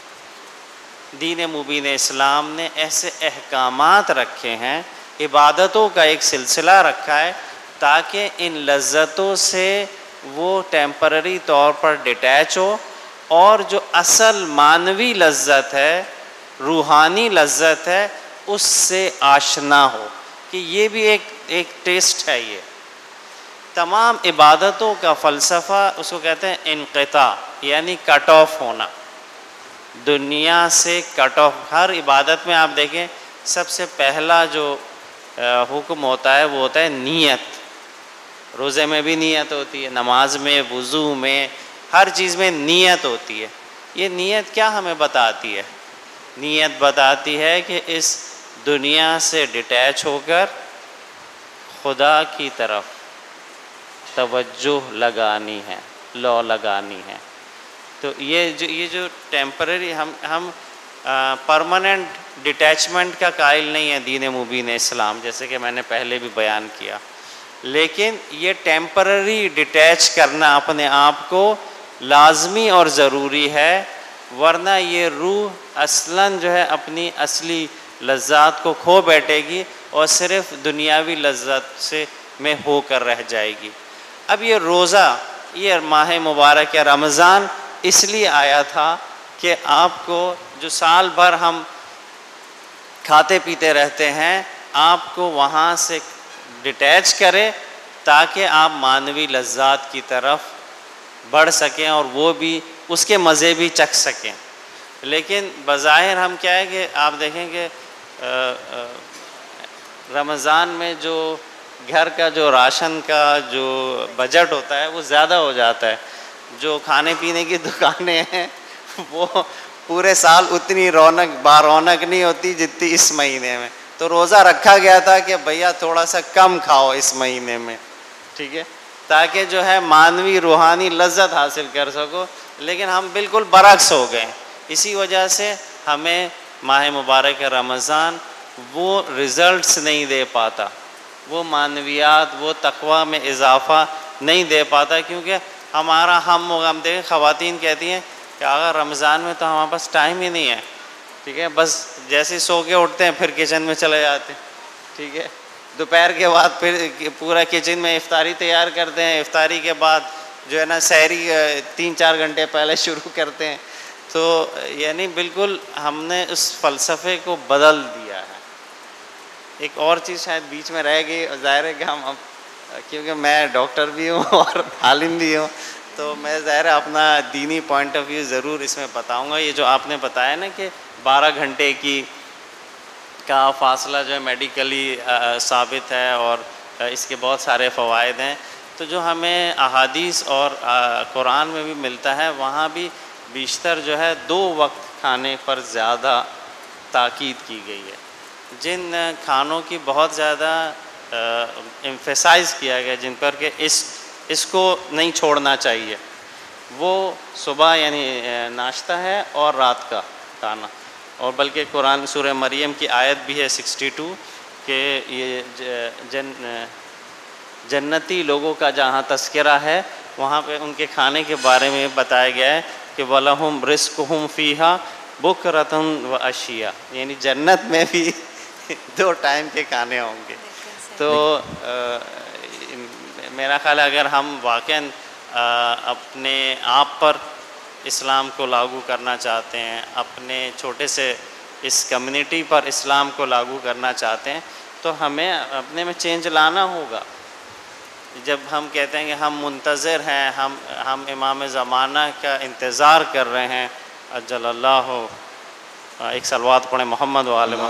दीन मुबीन इस्लाम ने ऐसे अहकामात रखे हैं, इबादतों का एक सिलसिला रखा है ताकि इन लज्जतों से वो टेम्पररी तौर पर डिटैच हो और जो असल मानवी लज्जत है, रूहानी लज्जत है, उससे आशना हो कि ये भी एक टेस्ट है। ये तमाम इबादतों का फ़लसफ़ा उसको कहते हैं इनक़िता, यानी कट ऑफ होना, दुनिया से कट ऑफ। हर इबादत में आप देखें सबसे पहला जो हुक्म होता है वो होता है नीयत। रोज़े में भी नीयत होती है, नमाज में, वुज़ू में, हर चीज़ में नीयत होती है। ये नीयत क्या हमें बताती है? नीयत बताती है कि इस दुनिया से डिटैच होकर खुदा की तरफ तवज्जो लगानी है, लौ लगानी है। तो ये जो टेम्पररी हम परमानेंट डिटैचमेंट का कायल नहीं है दीन मुबीन इस्लाम, जैसे कि मैंने पहले भी बयान किया, लेकिन ये टेम्पररी डिटैच करना अपने आप को लाजमी और ज़रूरी है, वरना ये रूह असलन जो है अपनी असली लज्जात को खो बैठेगी और सिर्फ दुनियावी लज्जत से में होकर रह जाएगी। अब ये रोज़ा, ये माह मुबारक या रमज़ान इसलिए आया था कि आपको जो साल भर हम खाते पीते रहते हैं, आपको वहाँ से डिटैच करे ताकि आप मानवी लज्जात की तरफ बढ़ सकें और वो भी उसके मज़े भी चख सकें। लेकिन बज़ाहिर हम क्या है कि आप देखेंगे रमज़ान में जो घर का जो राशन का जो बजट होता है वो ज़्यादा हो जाता है। जो खाने पीने की दुकानें हैं वो पूरे साल उतनी रौनक नहीं होती जितनी इस महीने में। तो रोज़ा रखा गया था कि भैया थोड़ा सा कम खाओ इस महीने में, ठीक है, ताकि जो है मानवी रूहानी लज्जत हासिल कर सको। लेकिन हम बिल्कुल बरक्स हो गए। इसी वजह से हमें माह मुबारक रमज़ान वो रिज़ल्ट्स नहीं दे पाता, वो मानवियात, वो तक़वा में इजाफ़ा नहीं दे पाता, क्योंकि हमारा हम देखें ख़वातीन कहती हैं कि अगर रमज़ान में तो हमारे पास टाइम ही नहीं है, ठीक है, बस जैसे सो के उठते हैं फिर किचन में चले जाते हैं, ठीक है, दोपहर के बाद फिर पूरा किचन में इफ्तारी तैयार करते हैं, इफ्तारी के बाद जो है ना सहरी 3-4 घंटे पहले शुरू करते हैं। तो यानी बिल्कुल हमने उस फ़लसफ़े को बदल दिया है। एक और चीज़ शायद बीच में रह गई, ज़ाहिर है कि हम अब, क्योंकि मैं डॉक्टर भी हूँ और आलिम भी हूँ, तो मैं ज़ाहिर है अपना दीनी पॉइंट ऑफ व्यू ज़रूर इसमें बताऊँगा। ये जो आपने बताया ना कि 12 घंटे का फ़ासला जो है मेडिकली साबित है और इसके बहुत सारे फ़वाइद हैं। तो जो हमें अहादीस और कुरान में भी मिलता है, वहाँ भी बीशतर जो है 2 वक्त खाने पर ज़्यादा ताकीद की गई है। जिन खानों की बहुत ज़्यादा एम्फेसाइज़ किया गया, जिन पर कि इसको नहीं छोड़ना चाहिए, वो सुबह यानी नाश्ता है और रात का खाना। और बल्कि कुरान सूरह मरियम की आयत भी है 62 कि ये जन्नती लोगों का जहाँ तस्करा है वहाँ पे उनके खाने के बारे में बताया गया है कि वलहुम रिस्कुहुम फ़ीहा बुकरतन व अशिया, यानी जन्नत में भी 2 टाइम के खाने होंगे। तो मेरा ख़्याल है अगर हम वाक़ई अपने आप पर इस्लाम को लागू करना चाहते हैं, अपने छोटे से इस कम्युनिटी पर इस्लाम को लागू करना चाहते हैं, तो हमें अपने में चेंज लाना होगा। जब हम कहते हैं कि हम मुंतज़िर हैं, हम इमाम ज़माना का इंतज़ार कर रहे हैं, अज्जलल्लाहु, एक सलवात पढ़े मोहम्मद व आले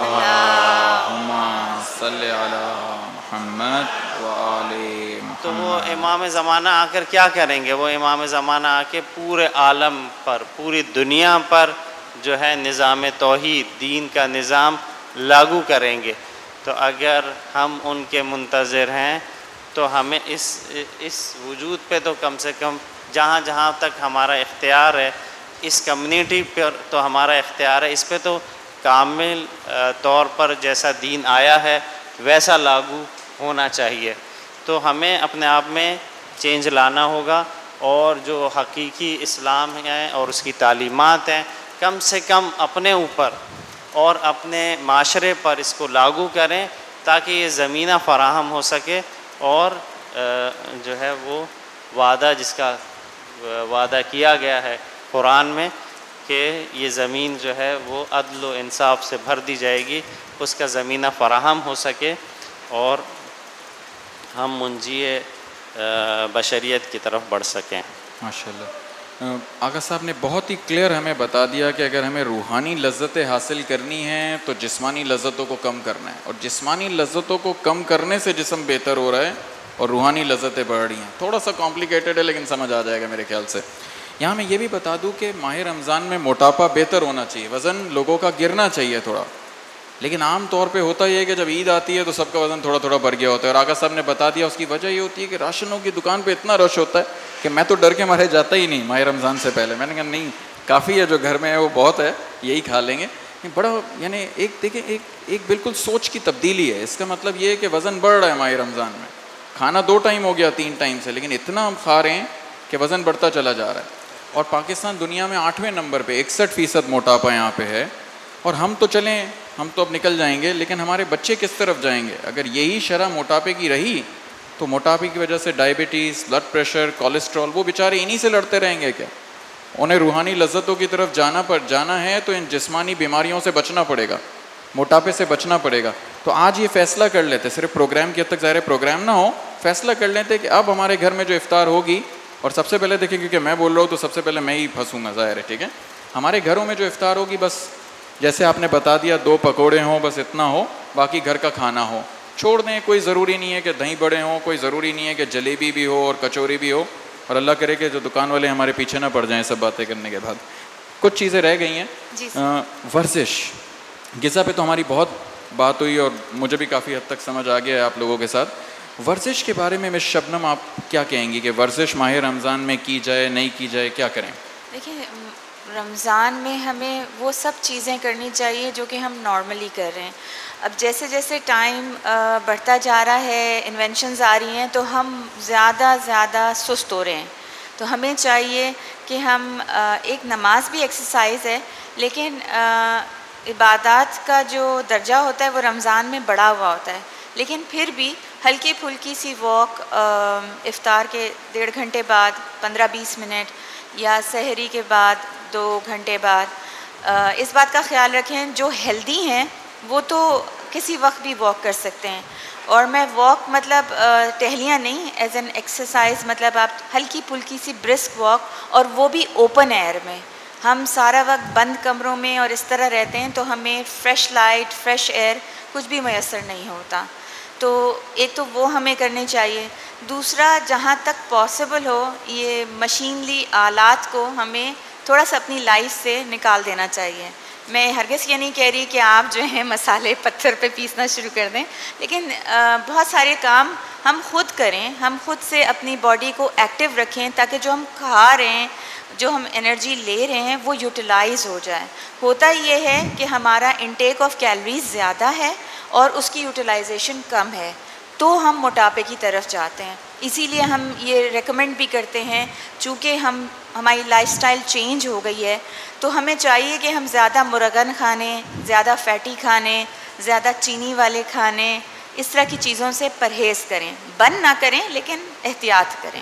मोहम्मद। तो वो इमाम ज़माना आकर क्या करेंगे? वो इमाम ज़माना आके पूरे आलम पर, पूरी दुनिया पर जो है निज़ाम तौहीद, दीन का निज़ाम लागू करेंगे। तो अगर हम उनके मुंतज़िर हैं तो हमें इस वजूद पे तो कम से कम जहाँ जहाँ तक हमारा इख्तियार है, इस कम्युनिटी पर तो हमारा इख्तियार है, इस पे तो कामिल तौर पर जैसा दीन आया है वैसा लागू होना चाहिए। तो हमें अपने आप में चेंज लाना होगा और जो हकीकी इस्लाम है और उसकी तालीमात हैं, कम से कम अपने ऊपर और अपने माशरे पर इसको लागू करें ताकि ये ज़मीना फ़राहम हो सके और जो है वो वादा जिसका वादा किया गया है कुरान में कि ये ज़मीन जो है वो अदल व इंसाफ से भर दी जाएगी, उसका ज़मीना फ़राहम हो सके और हम मुंजिए बशरियत की तरफ बढ़ सकें। माशाल्लाह। आगा साहब ने बहुत ही क्लियर हमें बता दिया कि अगर हमें रूहानी लज्जतें हासिल करनी हैं तो जिस्मानी लज्जतों को कम करना है, और जिस्मानी लज्जतों को कम करने से जिस्म बेहतर हो रहा है और रूहानी लज्जतें बढ़ रही हैं। थोड़ा सा कॉम्प्लिकेटेड है लेकिन समझ आ जाएगा मेरे ख्याल से। यहाँ मैं ये भी बता दूँ कि माह रमज़ान में मोटापा बेहतर होना चाहिए, वज़न लोगों का गिरना चाहिए थोड़ा, लेकिन आम तौर पे होता ये है कि जब ईद आती है तो सबका वज़न थोड़ा थोड़ा बढ़ गया होता है। और आगा साहब ने बता दिया उसकी वजह ये होती है कि राशनों की दुकान पे इतना रश होता है कि मैं तो डर के मारे जाता ही नहीं माह रमज़ान से पहले। मैंने कहा नहीं, काफ़ी है जो घर में है वो बहुत है, यही खा लेंगे। बड़ा यानी एक देखिए एक बिल्कुल सोच की तब्दीली है। इसका मतलब ये है कि वज़न बढ़ रहा है माह रमज़ान में, खाना 2 टाइम हो गया 3 टाइम से, लेकिन इतना हम खा रहे हैं कि वज़न बढ़ता चला जा रहा है। और पाकिस्तान दुनिया में 8वें नंबर पे 61% मोटापा यहाँ पे है। और हम तो चलें, हम तो अब निकल जाएंगे, लेकिन हमारे बच्चे किस तरफ जाएंगे? अगर यही शरह मोटापे की रही तो मोटापे की वजह से डायबिटीज़, ब्लड प्रेशर, कोलेस्ट्रॉल, वो बेचारे इन्हीं से लड़ते रहेंगे क्या? उन्हें रूहानी लज्जतों की तरफ जाना है तो इन जिस्मानी बीमारियों से बचना पड़ेगा, मोटापे से बचना पड़ेगा। तो आज ये फ़ैसला कर लेते, सिर्फ प्रोग्राम की हद तक ज़ाहिर प्रोग्राम ना हो, फ़ैसला कर लेते कि अब हमारे घर में जो इफ्तार होगी, और सबसे पहले देखिए क्योंकि मैं बोल रहा हूँ तो सबसे पहले मैं ही फंसूँगा, ज़ाहिर है, ठीक है। हमारे घरों में जो इफ्तार होगी बस जैसे आपने बता दिया 2 पकोड़े हों, बस इतना हो, बाकी घर का खाना हो। छोड़ दें, कोई ज़रूरी नहीं है कि दही बड़े हों, कोई ज़रूरी नहीं है कि जलेबी भी हो और कचौरी भी हो, और अल्लाह करे कि जो दुकान वाले हमारे पीछे ना पड़ जाएं सब बातें करने के बाद। कुछ चीज़ें रह गई हैं। वर्जिश, ग़िज़ा पे तो हमारी बहुत बात हुई और मुझे भी काफ़ी हद तक समझ आ गया है आप लोगों के साथ। वर्जिश के बारे में मिस शबनम आप क्या कहेंगी कि वर्जिश माह रमज़ान में की जाए, नहीं की जाए, क्या करें? देखिए, रमज़ान में हमें वो सब चीज़ें करनी चाहिए जो कि हम नॉर्मली कर रहे हैं। अब जैसे जैसे टाइम बढ़ता जा रहा है, इन्वेंशंस आ रही हैं, तो हम ज़्यादा सुस्त हो रहे हैं। तो हमें चाहिए कि हम एक नमाज भी एक्सरसाइज है, लेकिन इबादत का जो दर्जा होता है वो रमज़ान में बढ़ा हुआ होता है। लेकिन फिर भी हल्की फुल्की सी वॉक इफ़्तार के 1.5 घंटे बाद 15-20 मिनट, या सहरी के बाद 2 घंटे बाद, इस बात का ख्याल रखें जो हेल्दी हैं वो तो किसी वक्त भी वॉक कर सकते हैं। और मैं वॉक मतलब टहलियाँ नहीं, एज एन एक्सरसाइज, मतलब आप हल्की फुल्की सी ब्रिस्क वॉक, और वो भी ओपन एयर में। हम सारा वक्त बंद कमरों में और इस तरह रहते हैं तो हमें फ़्रेश लाइट, फ्रेश एयर कुछ भी मैसर नहीं होता। तो एक तो वो हमें करनी चाहिए। दूसरा, जहाँ तक पॉसिबल हो ये मशीनली आलात को हमें थोड़ा सा अपनी लाइफ से निकाल देना चाहिए। मैं हरगिज़ ये नहीं कह रही कि आप जो है मसाले पत्थर पे पीसना शुरू कर दें, लेकिन बहुत सारे काम हम खुद करें, हम खुद से अपनी बॉडी को एक्टिव रखें ताकि जो हम खा रहे हैं, जो हम एनर्जी ले रहे हैं, वो यूटिलाइज़ हो जाए। होता ये है कि हमारा इंटेक ऑफ कैलोरीज ज़्यादा है और उसकी यूटिलाइजेशन कम है, तो हम मोटापे की तरफ जाते हैं। इसीलिए हम ये रेकमेंड भी करते हैं, चूँकि हमारी लाइफस्टाइल चेंज हो गई है, तो हमें चाहिए कि हम ज़्यादा मुर्गन खाने, ज़्यादा फैटी खाने, ज़्यादा चीनी वाले खाने, इस तरह की चीज़ों से परहेज़ करें। बंद ना करें लेकिन एहतियात करें।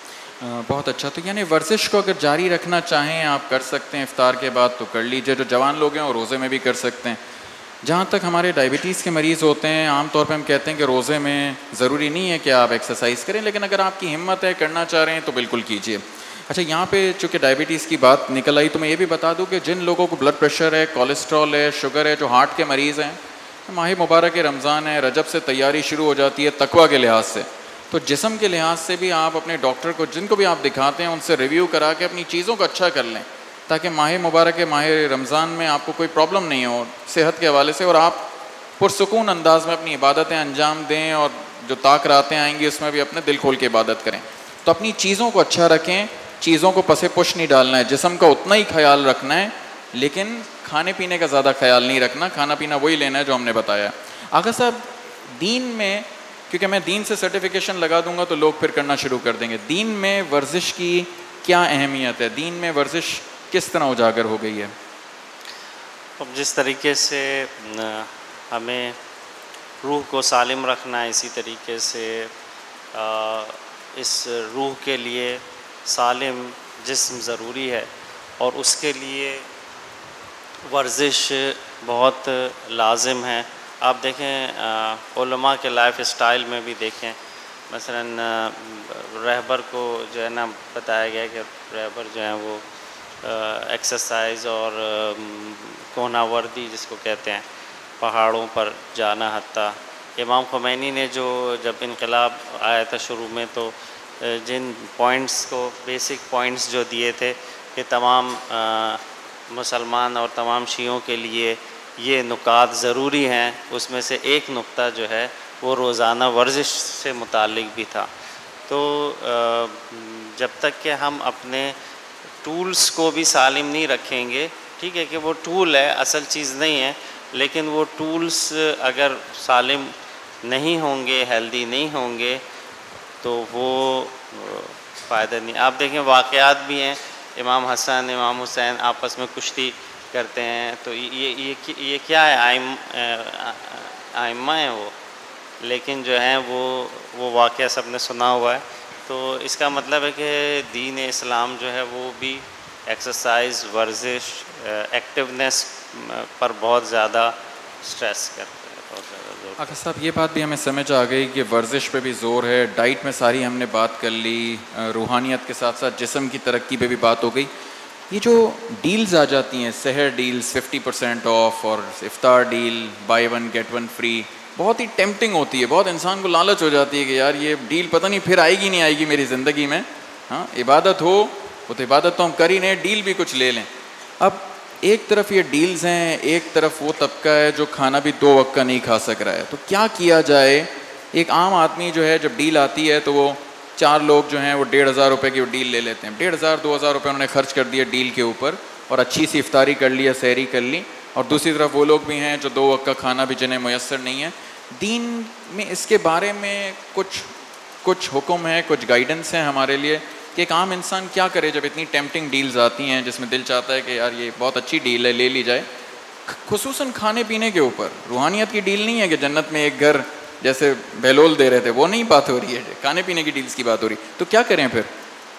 बहुत अच्छा। तो यानी वर्जिश को अगर जारी रखना चाहें आप कर सकते हैं, इफ्तार के बाद तो कर लीजिए, जो जवान लोग हैं और रोज़े में भी कर सकते हैं। जहाँ तक हमारे डायबिटीज़ के मरीज़ होते हैं, आम तौर पे हम कहते हैं कि रोज़े में ज़रूरी नहीं है कि आप एक्सरसाइज करें, लेकिन अगर आपकी हिम्मत है, करना चाह रहे हैं तो बिल्कुल कीजिए। अच्छा, यहाँ पे चूँकि डायबिटीज़ की बात निकल आई तो मैं ये भी बता दूँ कि जिन लोगों को ब्लड प्रेशर है, कोलेस्ट्रॉल है, शुगर है, जो हार्ट के मरीज़ हैं, माह मुबारक रमज़ान है, रजब से तैयारी शुरू हो जाती है तकवा के लिहाज से, तो जिस्म के लिहाज से भी आप अपने डॉक्टर को, जिनको भी आप दिखाते हैं, उनसे रिव्यू करा के अपनी चीज़ों को अच्छा कर लें, ताकि माह मुबारक माह रमज़ान में आपको कोई प्रॉब्लम नहीं हो सेहत के हवाले से, और आप पुरसुकून अंदाज में अपनी इबादतें अंजाम दें, और जो ताक रातें आएंगी उसमें भी अपने दिल खोल के इबादत करें। तो अपनी चीज़ों को अच्छा रखें, चीज़ों को पसे पुश नहीं डालना है, जिस्म का उतना ही ख्याल रखना है, लेकिन खाने पीने का ज़्यादा ख्याल नहीं रखना, खाना पीना वही लेना है जो हमने बताया। आगा साहब, दीन में, क्योंकि मैं दीन से सर्टिफिकेशन लगा दूंगा तो लोग फिर करना शुरू कर देंगे, दीन में वर्जिश की क्या अहमियत है? दीन में वर्जिश किस तरह उजागर हो गई है? अब जिस तरीके से हमें रूह को सालिम रखना है, इसी तरीके से इस रूह के लिए सालिम जिस्म ज़रूरी है और उसके लिए वर्जिश बहुत लाजिम है। आप देखें उलमा के लाइफ स्टाइल में भी देखें, मसलन रहबर को जो है ना बताया गया कि रहबर जो है वो एक्सरसाइज और कोहनावर्दी जिसको कहते हैं पहाड़ों पर जाना। हत्ता इमाम ख़ुमैनी ने जो जब इनकलाब आया था शुरू में तो जिन पॉइंट्स को बेसिक पॉइंट्स जो दिए थे कि तमाम मुसलमान और तमाम शियों के लिए ये नुकात ज़रूरी हैं, उसमें से एक नुक्ता जो है वो रोज़ाना वर्जिश से मुताल्लिक़ भी था। तो जब तक कि हम अपने टूल्स को भी सालिम नहीं रखेंगे, ठीक है कि वो टूल है असल चीज़ नहीं है, लेकिन वो टूल्स अगर सालिम नहीं होंगे, हेल्दी नहीं होंगे तो वो फ़ायदा नहीं। आप देखें वाक़यात भी हैं, इमाम हसन इमाम हुसैन आपस में कुश्ती करते हैं, तो ये क्या है, आइम्मा हैं वो, लेकिन जो है वो वाक़या सबने सुना हुआ है। तो इसका मतलब है कि दीन इस्लाम जो है वो भी एक्सरसाइज, वर्जिश, एक्टिवनेस पर बहुत ज़्यादा स्ट्रेस करते हैं, बहुत ज़्यादा जोर। आका साहब ये बात भी हमें समझ आ गई कि वर्जिश पे भी ज़ोर है, डाइट में सारी हमने बात कर ली, रूहानियत के साथ साथ जिस्म की तरक्की पे भी बात हो गई। ये जो डील्स आ जाती हैं, सहर डील्स 50% ऑफ और iftar deal buy 1 get 1 free, बहुत ही टेम्पटिंग होती है, बहुत इंसान को लालच हो जाती है कि यार ये डील पता नहीं फिर आएगी नहीं आएगी मेरी ज़िंदगी में। हाँ, इबादत हो वो तो इबादत तो हम कर ही नहीं, डील भी कुछ ले लें। अब एक तरफ ये डील्स हैं, एक तरफ वो तबका है जो खाना भी 2 वक्त का नहीं खा सक रहा है, तो क्या किया जाए? एक आम आदमी जो है जब डील आती है तो वो 4 लोग जो हैं वो 1,500 रुपये की वो डील ले लेते हैं, 1,500-2,000 रुपये उन्होंने खर्च कर दिया डील के ऊपर और अच्छी सी इफ्तारी कर ली या सहरी कर ली। और दूसरी तरफ वो लोग भी हैं जो 2 वक्त का खाना भी जिन्हें मुयस्सर नहीं है। दीन में इसके बारे में कुछ हुक्म है, कुछ गाइडेंस है हमारे लिए कि एक आम इंसान क्या करे जब इतनी टेम्पटिंग डील्स आती हैं जिसमें दिल चाहता है कि यार ये बहुत अच्छी डील है, ले ली जाए, खुसूसन खाने पीने के ऊपर। रूहानियत की डील नहीं है कि जन्नत में एक घर जैसे बहलोल दे रहे थे, वो नहीं बात हो रही है, खाने पीने की डील्स की बात हो रही। तो क्या करें फिर?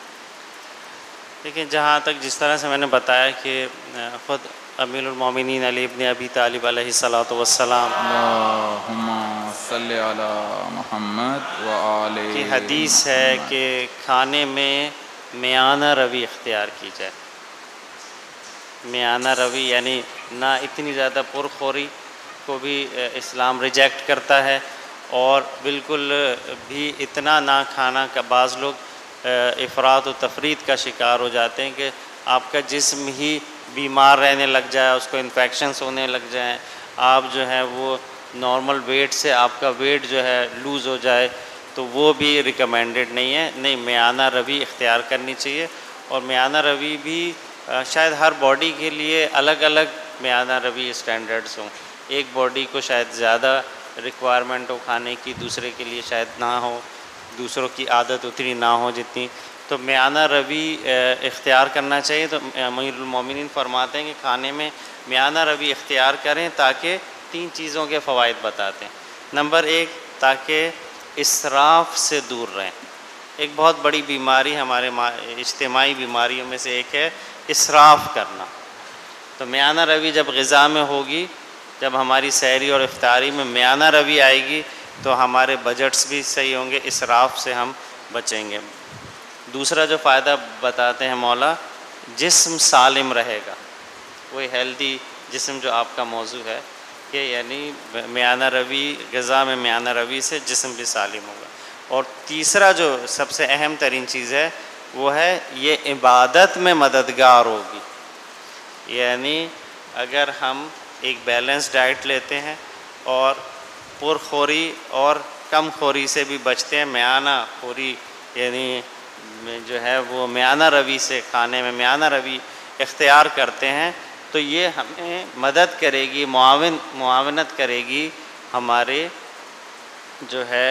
देखिए, जहाँ तक जिस तरह से मैंने बताया कि ख़ुद अमीरुल मोमिनीन अली इब्न अबी तालिब अलैहिस्सलातु वस्सलाम अल्लाहुम्मा सल्ली अला मुहम्मद व आले की हदीस है कि खाने में मियाना रवी इख्तियार की जाए। मियाना रवी यानी ना इतनी ज़्यादा पुरखोरी को भी इस्लाम रिजेक्ट करता है और बिल्कुल भी इतना ना खाना का बाज़ लोग इफ़रात व तफरीत का शिकार हो जाते हैं कि आपका जिस्म ही बीमार रहने लग जाए, उसको इन्फेक्शंस होने लग जाएं, आप जो है वो नॉर्मल वेट से आपका वेट जो है लूज़ हो जाए, तो वो भी रिकमेंडेड नहीं है। नहीं, मियाना रवी इख्तियार करनी चाहिए। और मियाना रवी भी शायद हर बॉडी के लिए अलग अलग मियाना रवी स्टैंडर्ड्स हों। एक बॉडी को शायद ज़्यादा रिक्वायरमेंट हो खाने की, दूसरे के लिए शायद ना हो, दूसरों की आदत उतनी ना हो जितनी, तो मियाना रवी इख्तियार करना चाहिए। तो अमीरुल मोमिनीन फरमाते हैं कि खाने में मियाना रवी इख्तियार करें ताकि 3 चीज़ों के फ़वाइद बताते हैं। नंबर 1, ताकि इसराफ़ से दूर रहें। एक बहुत बड़ी बीमारी हमारे इज्तिमाई बीमारियों में से एक है इसराफ़ करना। तो मियाना रवी जब ग़िज़ा में होगी, जब हमारी सहरी और इफ्तारी में मियाना रवी आएगी तो हमारे बजट्स भी सही होंगे, इसराफ़ से हम बचेंगे। दूसरा जो फ़ायदा बताते हैं मौला, जिस्म सालिम रहेगा, वही हेल्दी जिस्म जो आपका मौजू है कि यानी मियाना रवी, ग़िज़ा में मियाना रवी से जिस्म भी सालिम होगा। और तीसरा जो सबसे अहम तरीन चीज़ है वो है ये इबादत में मददगार होगी। यानी अगर हम एक बैलेंस डाइट लेते हैं और पुरखोरी और कम खोरी से भी बचते हैं, मियाना खोरी यानी जो है वो मियाना रवी से खाने में मियाना रवी इख्तियार करते हैं, तो ये हमें मदद करेगी, मुआवनत करेगी हमारे जो है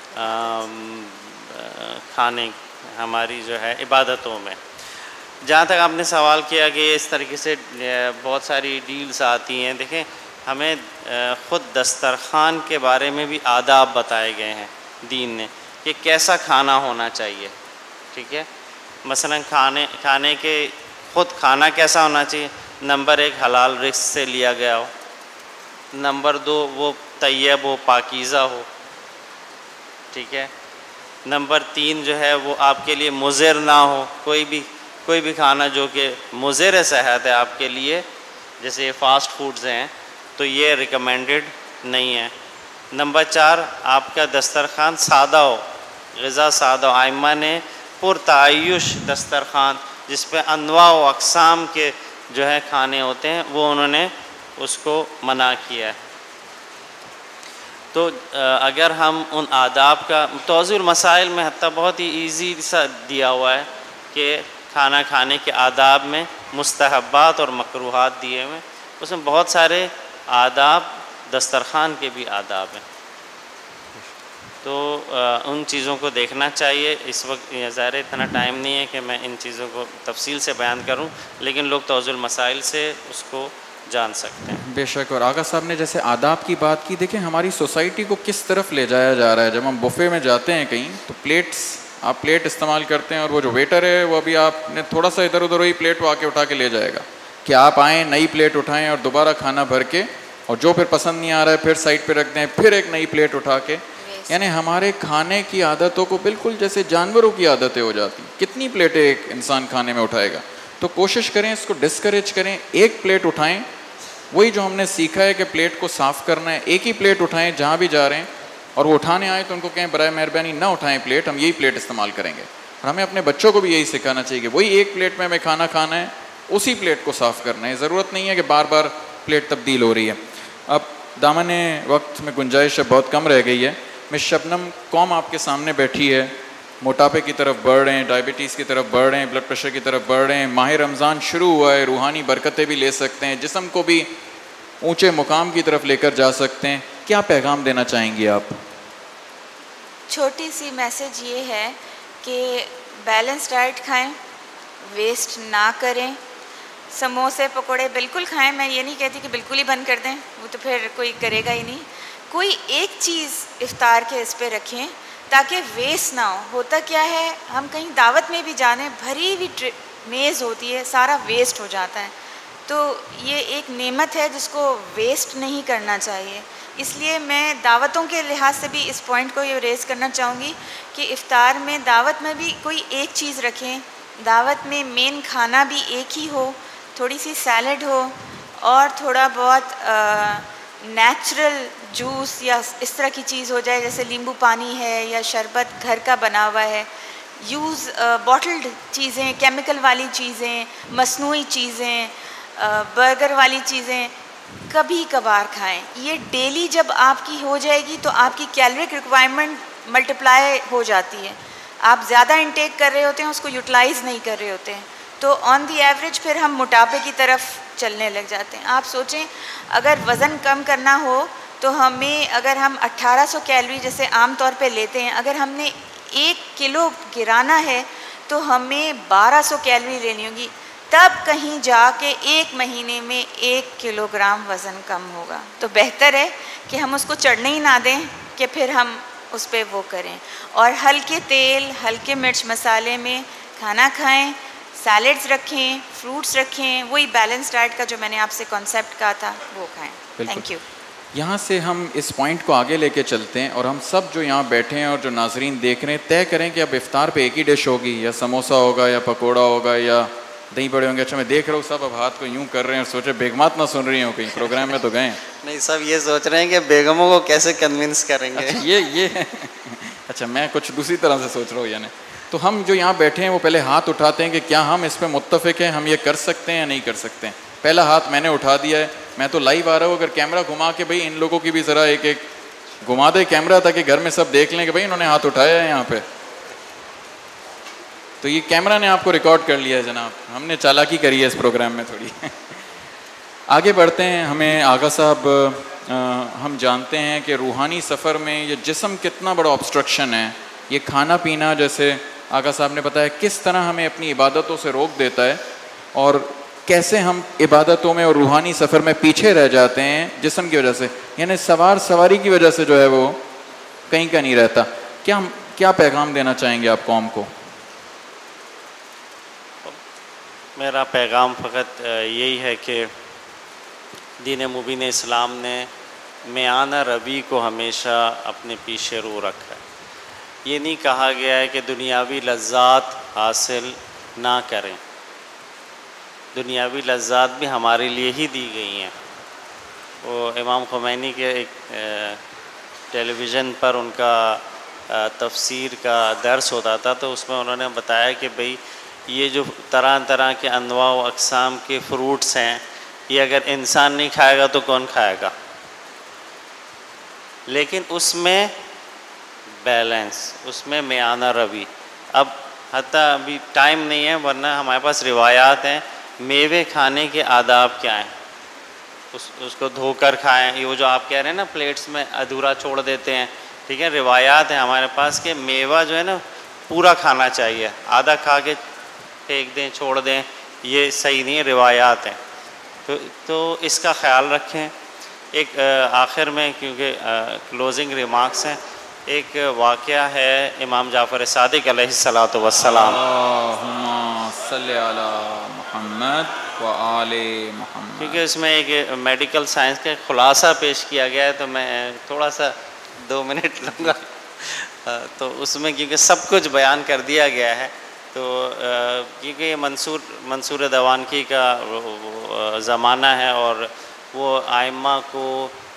खाने, हमारी जो है इबादतों में। जहाँ तक आपने सवाल किया कि इस तरीके से बहुत सारी डील्स आती हैं, देखें हमें ख़ुद दस्तरख़ान के बारे में भी आदाब बताए गए हैं दीन ने कि कैसा खाना होना चाहिए, ठीक है। मसलन खाने के ख़ुद खाना कैसा होना चाहिए। नंबर 1 हलाल रिज़्क़ से लिया गया हो। नंबर 2 वो तैयब हो, पाकीज़ा हो, ठीक है। नंबर 3 जो है वो आपके लिए मुज़िर ना हो, कोई भी खाना जो कि मुज़िर सेहत है आपके लिए, जैसे फास्ट फूड्स हैं, तो ये रिकमेंडेड नहीं है। नंबर 4 आपका दस्तरखान सादा हो, ग़िज़ा सादा हो। आइम्मा ने पुरतायुश दस्तरखान जिस पे अनवा व अक़साम के जो है खाने होते हैं वो उन्होंने उसको मना किया है। तो अगर हम उन आदाब का तौज़ीउल मसाइल में हत्ता बहुत ही ईज़ी सा दिया हुआ है कि खाना खाने के आदाब में मुस्तहब्बात और मकरूहात दिए हुए, उसमें बहुत सारे आदाब दस्तरखान के भी आदाब हैं। तो उन चीज़ों को देखना चाहिए। इस वक्त ज़ाहिर इतना टाइम नहीं है कि मैं इन चीज़ों को तफसील से बयान करूं, लेकिन लोग तौज़ीउल मसाइल से उसको जान सकते हैं। बेशक। और आगा साहब ने जैसे आदाब की बात की, देखें हमारी सोसाइटी को किस तरफ ले जाया जा रहा है। जब हम बुफ़े में जाते हैं कहीं तो आप प्लेट इस्तेमाल करते हैं और वो जो वेटर है वो अभी आपने थोड़ा सा इधर उधर वही प्लेट वो आके उठा के ले जाएगा कि आप आएँ, नई प्लेट उठाएँ और दोबारा खाना भर के, और जो फिर पसंद नहीं आ रहा है फिर साइड पे रख दें, फिर एक नई प्लेट उठा के। यानी हमारे खाने की आदतों को बिल्कुल जैसे जानवरों की आदतें हो जाती। कितनी प्लेटें एक इंसान खाने में उठाएगा। तो कोशिश करें इसको डिस्करेज करें, एक प्लेट उठाएं। वही जो हमने सीखा है कि प्लेट को साफ़ करना है, एक ही प्लेट उठाएं जहाँ भी जा रहे हैं, और वो उठाने आए तो उनको कहें बराए मेहरबानी ना उठाएं प्लेट, हम यही प्लेट इस्तेमाल करेंगे। और हमें अपने बच्चों को भी यही सिखाना चाहिए कि वही एक प्लेट में हमें खाना खाना है, उसी प्लेट को साफ़ करना है। ज़रूरत नहीं है कि बार बार प्लेट तब्दील हो रही है। अब दामन वक्त में गुंजाइश बहुत कम रह गई है। मिस शबनम, कौम आपके सामने बैठी है, मोटापे की तरफ बढ़ रहे हैं, डायबिटीज़ की तरफ बढ़ रहे हैं, ब्लड प्रेशर की तरफ बढ़ रहे हैं। माह रमज़ान शुरू हुआ है, रूहानी बरकतें भी ले सकते हैं, जिस्म को भी ऊंचे मुकाम की तरफ लेकर जा सकते हैं। क्या पैगाम देना चाहेंगी आप? छोटी सी मैसेज ये है कि बैलेंस डाइट खाएं, वेस्ट ना करें। समोसे पकोड़े बिल्कुल खाएं, मैं ये नहीं कहती कि बिल्कुल ही बंद कर दें, वो तो फिर कोई करेगा ही नहीं। कोई एक चीज़ इफ्तार के इस पे रखें ताकि वेस्ट ना हो। होता क्या है, हम कहीं दावत में भी जाने, भरी हुई मेज़ होती है, सारा वेस्ट हो जाता है। तो ये एक नेमत है जिसको वेस्ट नहीं करना चाहिए। इसलिए मैं दावतों के लिहाज से भी इस पॉइंट को ये रेज़ करना चाहूँगी कि इफ़्तार में दावत में भी कोई एक चीज़ रखें। दावत में मेन खाना भी एक ही हो, थोड़ी सी सैलड हो और थोड़ा बहुत नेचुरल जूस या इस तरह की चीज़ हो जाए, जैसे नींबू पानी है या शरबत घर का बना हुआ है। यूज़ बॉटल्ड चीज़ें, केमिकल वाली चीज़ें, मसनूई चीज़ें, बर्गर वाली चीज़ें कभी कभार खाएं। ये डेली जब आपकी हो जाएगी तो आपकी कैलोरिक रिक्वायरमेंट मल्टीप्लाई हो जाती है। आप ज़्यादा इंटेक कर रहे होते हैं, उसको यूटिलाइज़ नहीं कर रहे होते हैं, तो ऑन दी एवरेज फिर हम मोटापे की तरफ चलने लग जाते हैं। आप सोचें, अगर वज़न कम करना हो तो हमें, अगर हम 1800 कैलोरी जैसे आम तौर पे लेते हैं, अगर हमने 1 किलो गिराना है तो हमें 1200 कैलोरी लेनी होगी, तब कहीं जाके 1 महीने में 1 किलोग्राम वज़न कम होगा। तो बेहतर है कि हम उसको चढ़ने ही ना दें कि फिर हम उस पर वो करें। और हल्के तेल, हल्के मिर्च मसाले में खाना खाएं, सैलड्स रखें, फ्रूट्स रखें, वही बैलेंस डाइट का जो मैंने आपसे कॉन्सेप्ट कहा था वो खाएं। Thank you. यहाँ से हम इस पॉइंट को आगे लेके चलते हैं और हम सब जो यहाँ बैठे हैं और जो नाजरीन देख रहे हैं तय करें कि अब इफ्तार पे एक ही डिश होगी, या समोसा होगा या पकोड़ा होगा या दही बड़े होंगे। अच्छा, मैं देख रहा हूँ सब अब हाथ को यूँ कर रहे हैं और सोचे बेगमात ना सुन रही हो, कहीं प्रोग्राम में तो गए नहीं, सब ये सोच रहे हैं कि बेगमों को कैसे कन्विंस करेंगे। अच्छा, ये अच्छा, मैं कुछ दूसरी तरह से सोच रहा हूँ। यानी तो हम जो यहाँ बैठे हैं वो पहले हाथ उठाते हैं कि क्या हम इस पर मुत्तफ़िक हैं, हम ये कर सकते हैं या नहीं कर सकते हैं। पहला हाथ मैंने उठा दिया है, मैं तो लाइव आ रहा हूँ। अगर कैमरा घुमा के भाई इन लोगों की भी ज़रा एक एक घुमा दे कैमरा, ताकि घर में सब देख लें कि भाई इन्होंने हाथ उठाया है यहाँ पे। तो ये कैमरा ने आपको रिकॉर्ड कर लिया है जनाब, हमने चालाकी करी है इस प्रोग्राम में थोड़ी। आगे बढ़ते हैं। हमें आगा साहब, हम जानते हैं कि रूहानी सफ़र में ये जिस्म कितना बड़ा ऑब्स्ट्रक्शन है। ये खाना पीना, जैसे आगा साहब ने बताया, किस तरह हमें अपनी इबादतों से रोक देता है और कैसे हम इबादतों में और रूहानी सफ़र में पीछे रह जाते हैं जिस्म की वजह से। यानी सवारी की वजह से जो है वो कहीं का नहीं रहता। क्या हम क्या पैगाम देना चाहेंगे आप कौम को? मेरा पैगाम फ़कत यही है कि दीन मुबीन इस्लाम ने मियाना रवी को हमेशा अपने पीछे रो रखा है। ये नहीं कहा गया है कि दुनियावी लज्जात हासिल ना करें, दुनियावी लज्जात भी हमारे लिए ही दी गई हैं। वो इमाम ख़ुमैनी के एक टेलीविज़न पर उनका तफसीर का दर्स होता था, तो उसमें उन्होंने बताया कि भाई ये जो तरह तरह के अनवा व अक़साम के फ्रूट्स हैं, ये अगर इंसान नहीं खाएगा तो कौन खाएगा। लेकिन उसमें बैलेंस, उसमें मियाना रवी। अब हत्ता अभी टाइम नहीं है, वरना हमारे पास रिवायात हैं मेवे खाने के आदाब क्या हैं। उसको धोकर खाएं, ये वो जो आप कह रहे हैं ना प्लेट्स में अधूरा छोड़ देते हैं, ठीक है, रिवायात है हमारे पास कि मेवा जो है ना पूरा खाना चाहिए, आधा खा के फेंक दें, छोड़ दें, ये सही नहीं है, रिवायात हैं। तो इसका ख्याल रखें। एक आखिर में, क्योंकि क्लोजिंग रिमार्क्स हैं, एक वाक़या है इमाम जाफ़र सादिक़ अलैहिस्सलातु वस्सलाम, अल्लाहुम्मा सल्ली अला मुहम्मद व आले मुहम्मद, क्योंकि इसमें एक मेडिकल साइंस का खुलासा पेश किया गया है, तो मैं थोड़ा सा 2 मिनट लूँगा। तो उसमें क्योंकि सब कुछ बयान कर दिया गया है, तो क्योंकि ये मंसूर दवानकी का ज़माना है और वो आइम्मा को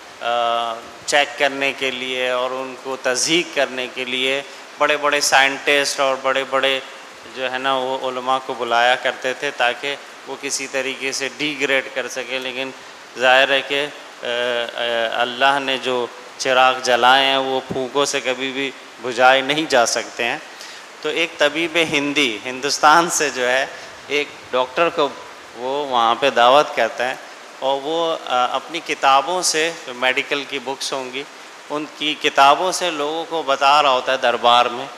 चेक करने के लिए और उनको तज़हीक करने के लिए बड़े बड़े साइंटिस्ट और बड़े बड़े जो है ना वो उलमा को बुलाया करते थे, ताकि वो किसी तरीके से डिग्रेड कर सके। लेकिन ज़ाहिर है कि अल्लाह ने जो चिराग जलाए हैं वो फूंकों से कभी भी बुझाए नहीं जा सकते हैं। तो एक तबीब हिंदी हिंदुस्तान से जो है एक डॉक्टर को वो वहाँ पे दावत करता है, और वो अपनी किताबों से, जो मेडिकल की बुक्स होंगी उनकी किताबों से लोगों को बता रहा होता है दरबार में,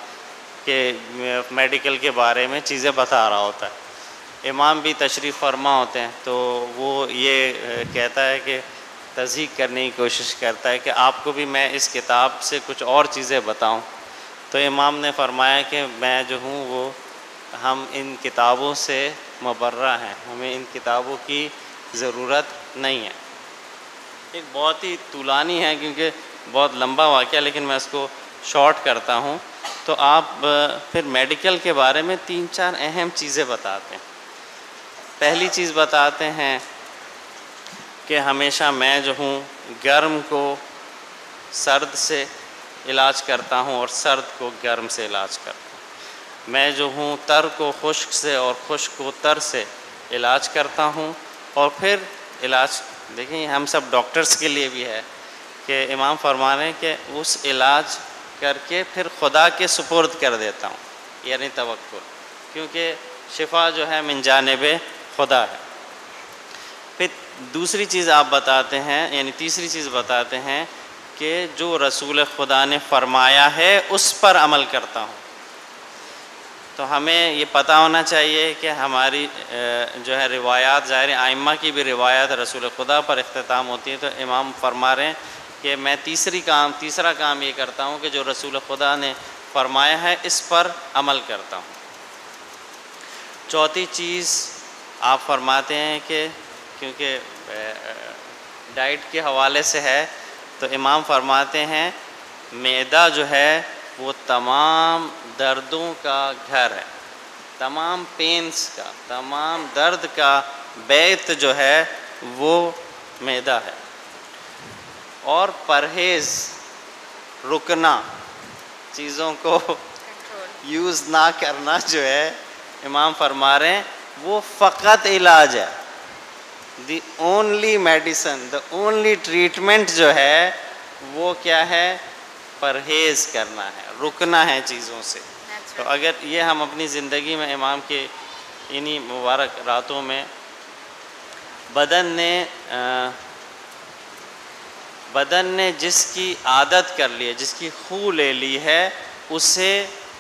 कि मेडिकल के बारे में चीज़ें बता रहा होता है। इमाम भी तशरीफ़ फरमा होते हैं, तो वो ये कहता है कि तज़हीक करने की कोशिश करता है कि आपको भी मैं इस किताब से कुछ और चीज़ें बताऊं। तो इमाम ने फरमाया कि मैं जो हूँ वो, हम इन किताबों से मुबर्रा हैं, हमें इन किताबों की ज़रूरत नहीं है। एक बहुत ही तुलानी है क्योंकि बहुत लंबा वाक़या, लेकिन मैं इसको शॉर्ट करता हूँ। तो आप फिर मेडिकल के बारे में 3-4 अहम चीज़ें बताते हैं। पहली चीज़ बताते हैं कि हमेशा मैं जो हूँ गर्म को सर्द से इलाज करता हूँ और सर्द को गर्म से इलाज करता हूँ। मैं जो हूँ तर को खुश्क से और खुश्क को तर से इलाज करता हूँ। और फिर इलाज देखिए, हम सब डॉक्टर्स के लिए भी है कि इमाम फरमा रहे हैं कि उस इलाज करके फिर खुदा के सुपुर्द कर देता हूँ, यानी तवक्कुल, क्योंकि शिफा जो है मिन जानिबे खुदा है। फिर दूसरी चीज़ आप बताते हैं, यानी तीसरी चीज़ बताते हैं कि जो रसूल खुदा ने फरमाया है उस पर अमल करता हूँ। तो हमें ये पता होना चाहिए कि हमारी जो है रिवायात, ज़ाहिर आइम्मा की भी रिवायात रसूल खुदा पर इख्तिताम होती है। तो इमाम फरमा रहे हैं कि मैं तीसरा काम ये करता हूँ कि जो रसूल खुदा ने फरमाया है इस पर अमल करता हूँ। चौथी चीज़ आप फरमाते हैं कि क्योंकि डाइट के हवाले से है, तो इमाम फरमाते हैं मैदा जो है वो तमाम दर्दों का घर है, तमाम पेन्स का, तमाम दर्द का बैत जो है वो मैदा है। और परहेज़, रुकना, चीज़ों को यूज़ ना करना जो है इमाम फरमा रहे हैं वो फ़कत इलाज है। The only medicine, the only treatment जो है वो क्या है? परहेज़ करना है, रुकना है चीज़ों से। तो अगर ये हम अपनी ज़िंदगी में इमाम के इन्हीं मुबारक रातों में बदन ने जिसकी आदत कर ली है, जिसकी खू ले ली है, उसे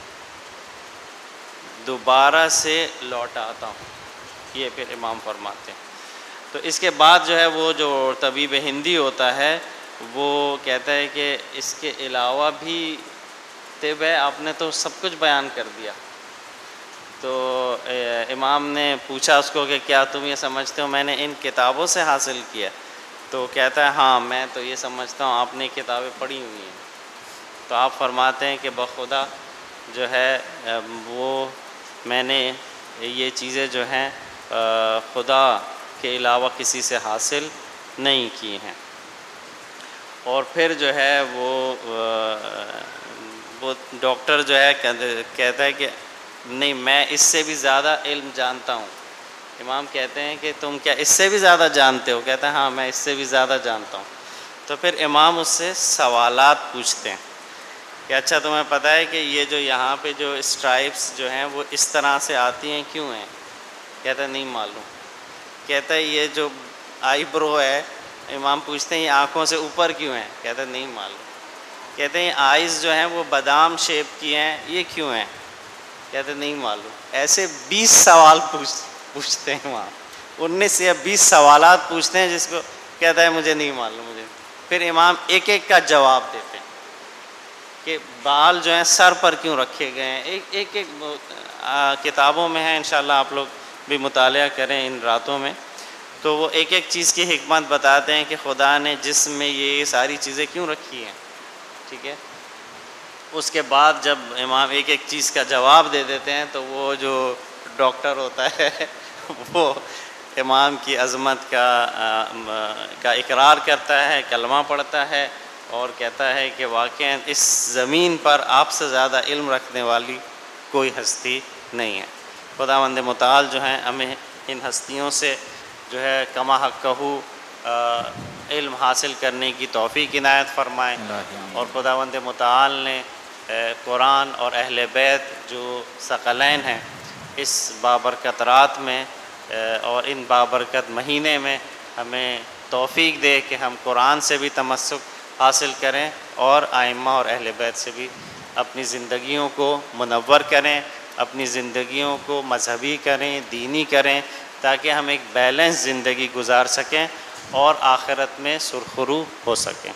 दोबारा से लौटाता हूँ, ये फिर इमाम फरमाते हैं। तो इसके बाद जो है वो जो तबीब हिंदी होता है वो कहता है कि इसके अलावा भी तिब है, आपने तो सब कुछ बयान कर दिया। तो इमाम ने पूछा उसको कि क्या तुम ये समझते हो मैंने इन किताबों से हासिल किया? तो कहता है हाँ मैं तो ये समझता हूँ आपने किताबें पढ़ी हुई हैं। तो आप फरमाते हैं कि बखुदा जो है वो मैंने ये चीज़ें जो हैं खुदा के अलावा किसी से हासिल नहीं की हैं। और फिर जो है वो डॉक्टर जो है कहता है कि नहीं मैं इससे भी ज़्यादा इल्म जानता हूँ। इमाम कहते हैं कि तुम क्या इससे भी ज़्यादा जानते हो? कहता है हाँ मैं इससे भी ज़्यादा जानता हूँ। तो फिर इमाम उससे सवालात पूछते हैं कि अच्छा तुम्हें पता है कि ये जो यहाँ पे जो स्ट्राइप्स जो हैं वो इस तरह से आती हैं क्यों हैं? कहता है नहीं मालूम। कहता है ये जो आईब्रो है, इमाम पूछते हैं ये आँखों से ऊपर क्यों हैं? कहता है नहीं मालूम। कहते हैं आइज़ जो हैं वो बादाम शेप की हैं, ये क्यों हैं? कहते नहीं मालूम। ऐसे 20 सवाल पूछते हैं वहाँ, 19 या 20 सवालात पूछते हैं जिसको कहता है मुझे नहीं मालूम मुझे। फिर इमाम एक एक का जवाब देते हैं कि बाल जो हैं सर पर क्यों रखे गए हैं। एक किताबों में है, इंशाल्लाह आप लोग भी मुतालिया करें इन रातों में। तो वो एक एक चीज़ की हिकमत बताते हैं कि खुदा ने जिस्म में ये सारी चीज़ें क्यों रखी हैं। ठीक है, उसके बाद जब इमाम एक एक चीज़ का जवाब दे देते हैं तो वो जो डॉक्टर होता है वो इमाम की अज़मत का इकरार करता है, कलमा पढ़ता है और कहता है कि वाक़ई इस ज़मीन पर आपसे ज़्यादा इल्म रखने वाली कोई हस्ती नहीं है। खुदावंद मुताल जो हैं हमें इन हस्तियों से जो है कमा हक़्क़हू इल्म हासिल करने की तौफ़ीक़ इनायत फ़रमाए। और खुदावंद मुताल ने कुरान और अहले बैत जो सकलैन हैं इस बाबरकत रात में और इन बाबरकत महीने में हमें तौफ़ीक़ दे कि हम कुरान से भी तमस्सुक हासिल करें और आइम्मा और अहले बैत से भी अपनी ज़िंदगियों को मुनव्वर करें, अपनी ज़िंदगियों को मजहबी करें, दीनी करें, ताकि हम एक बैलेंस ज़िंदगी गुजार सकें और आखिरत में सुरखरू हो सकें।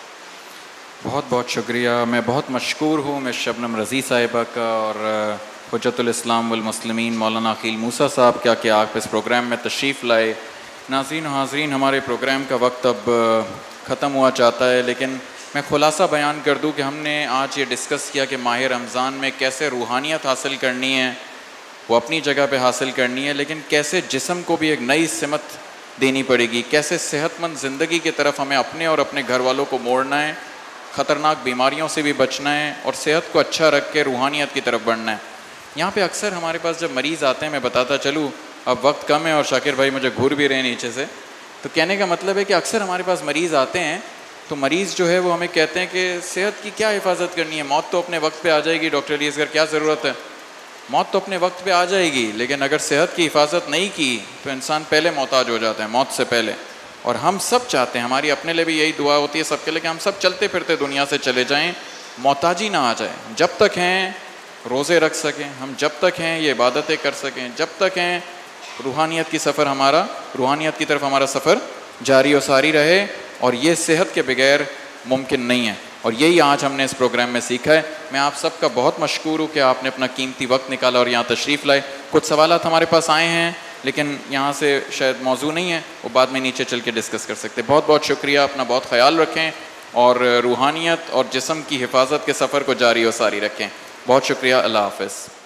बहुत बहुत शुक्रिया। मैं बहुत मशकूर हूँ मिस शबनम रज़ी साहिबा का और हुज्जतुल इस्लाम वल मुस्लिमीन मौलाना अकील मूसा साहब क्या कि आप इस प्रोग्राम में तशरीफ़ लाए। नाज़रीन हाज़रीन, हमारे प्रोग्राम का वक्त अब ख़त्म हुआ चाहता है, लेकिन मैं ख़ुलासा बयान कर दूँ कि हमने आज ये डिस्कस किया कि माह रमज़ान में कैसे रूहानियत हासिल करनी है, वो अपनी जगह पे हासिल करनी है, लेकिन कैसे जिस्म को भी एक नई सिमत देनी पड़ेगी, कैसे सेहतमंद ज़िंदगी की तरफ हमें अपने और अपने घर वालों को मोड़ना है, ख़तरनाक बीमारियों से भी बचना है और सेहत को अच्छा रख के रूहानियत की तरफ बढ़ना है। यहाँ पे अक्सर हमारे पास जब मरीज़ आते हैं, मैं बताता चलूँ, अब वक्त कम है और शाकिर भाई मुझे घूर भी रहे हैं नीचे से, तो कहने का मतलब है कि अक्सर हमारे पास मरीज़ आते हैं तो मरीज़ जो है वो हमें कहते हैं कि सेहत की क्या हिफाजत करनी है, मौत तो अपने वक्त पे आ जाएगी डॉक्टर अली असगर, क्या ज़रूरत है, मौत तो अपने वक्त पे आ जाएगी, लेकिन अगर सेहत की हिफाजत नहीं की तो इंसान पहले मोहताज हो जाता है, मौत से पहले। और हम सब चाहते हैं, हमारी अपने लिए भी यही दुआ होती है सबके लिए, कि हम सब चलते फिरते दुनिया से चले जाएँ, मोहताजी ना आ जाए। जब तक हैं रोज़े रख सकें, हम जब तक हैं ये इबादतें कर सकें, जब तक हैं रूहानियत की सफ़र हमारा, रूहानियत की तरफ हमारा सफ़र जारी और सारी रहे, और ये सेहत के बगैर मुमकिन नहीं है। और यही आज हमने इस प्रोग्राम में सीखा है। मैं आप सबका बहुत मशकूर हूँ कि आपने अपना कीमती वक्त निकाला और यहाँ तशरीफ़ लाए। कुछ सवालात हमारे पास आए हैं लेकिन यहाँ से शायद मौजू नहीं है, वो बाद में नीचे चल के डिस्कस कर सकते हैं। बहुत बहुत शुक्रिया, अपना बहुत ख्याल रखें और रूहानियत और जिस्म की हिफाजत के सफ़र को जारी और सारी रखें। बहुत शुक्रिया, अल्लाह हाफ़िज़।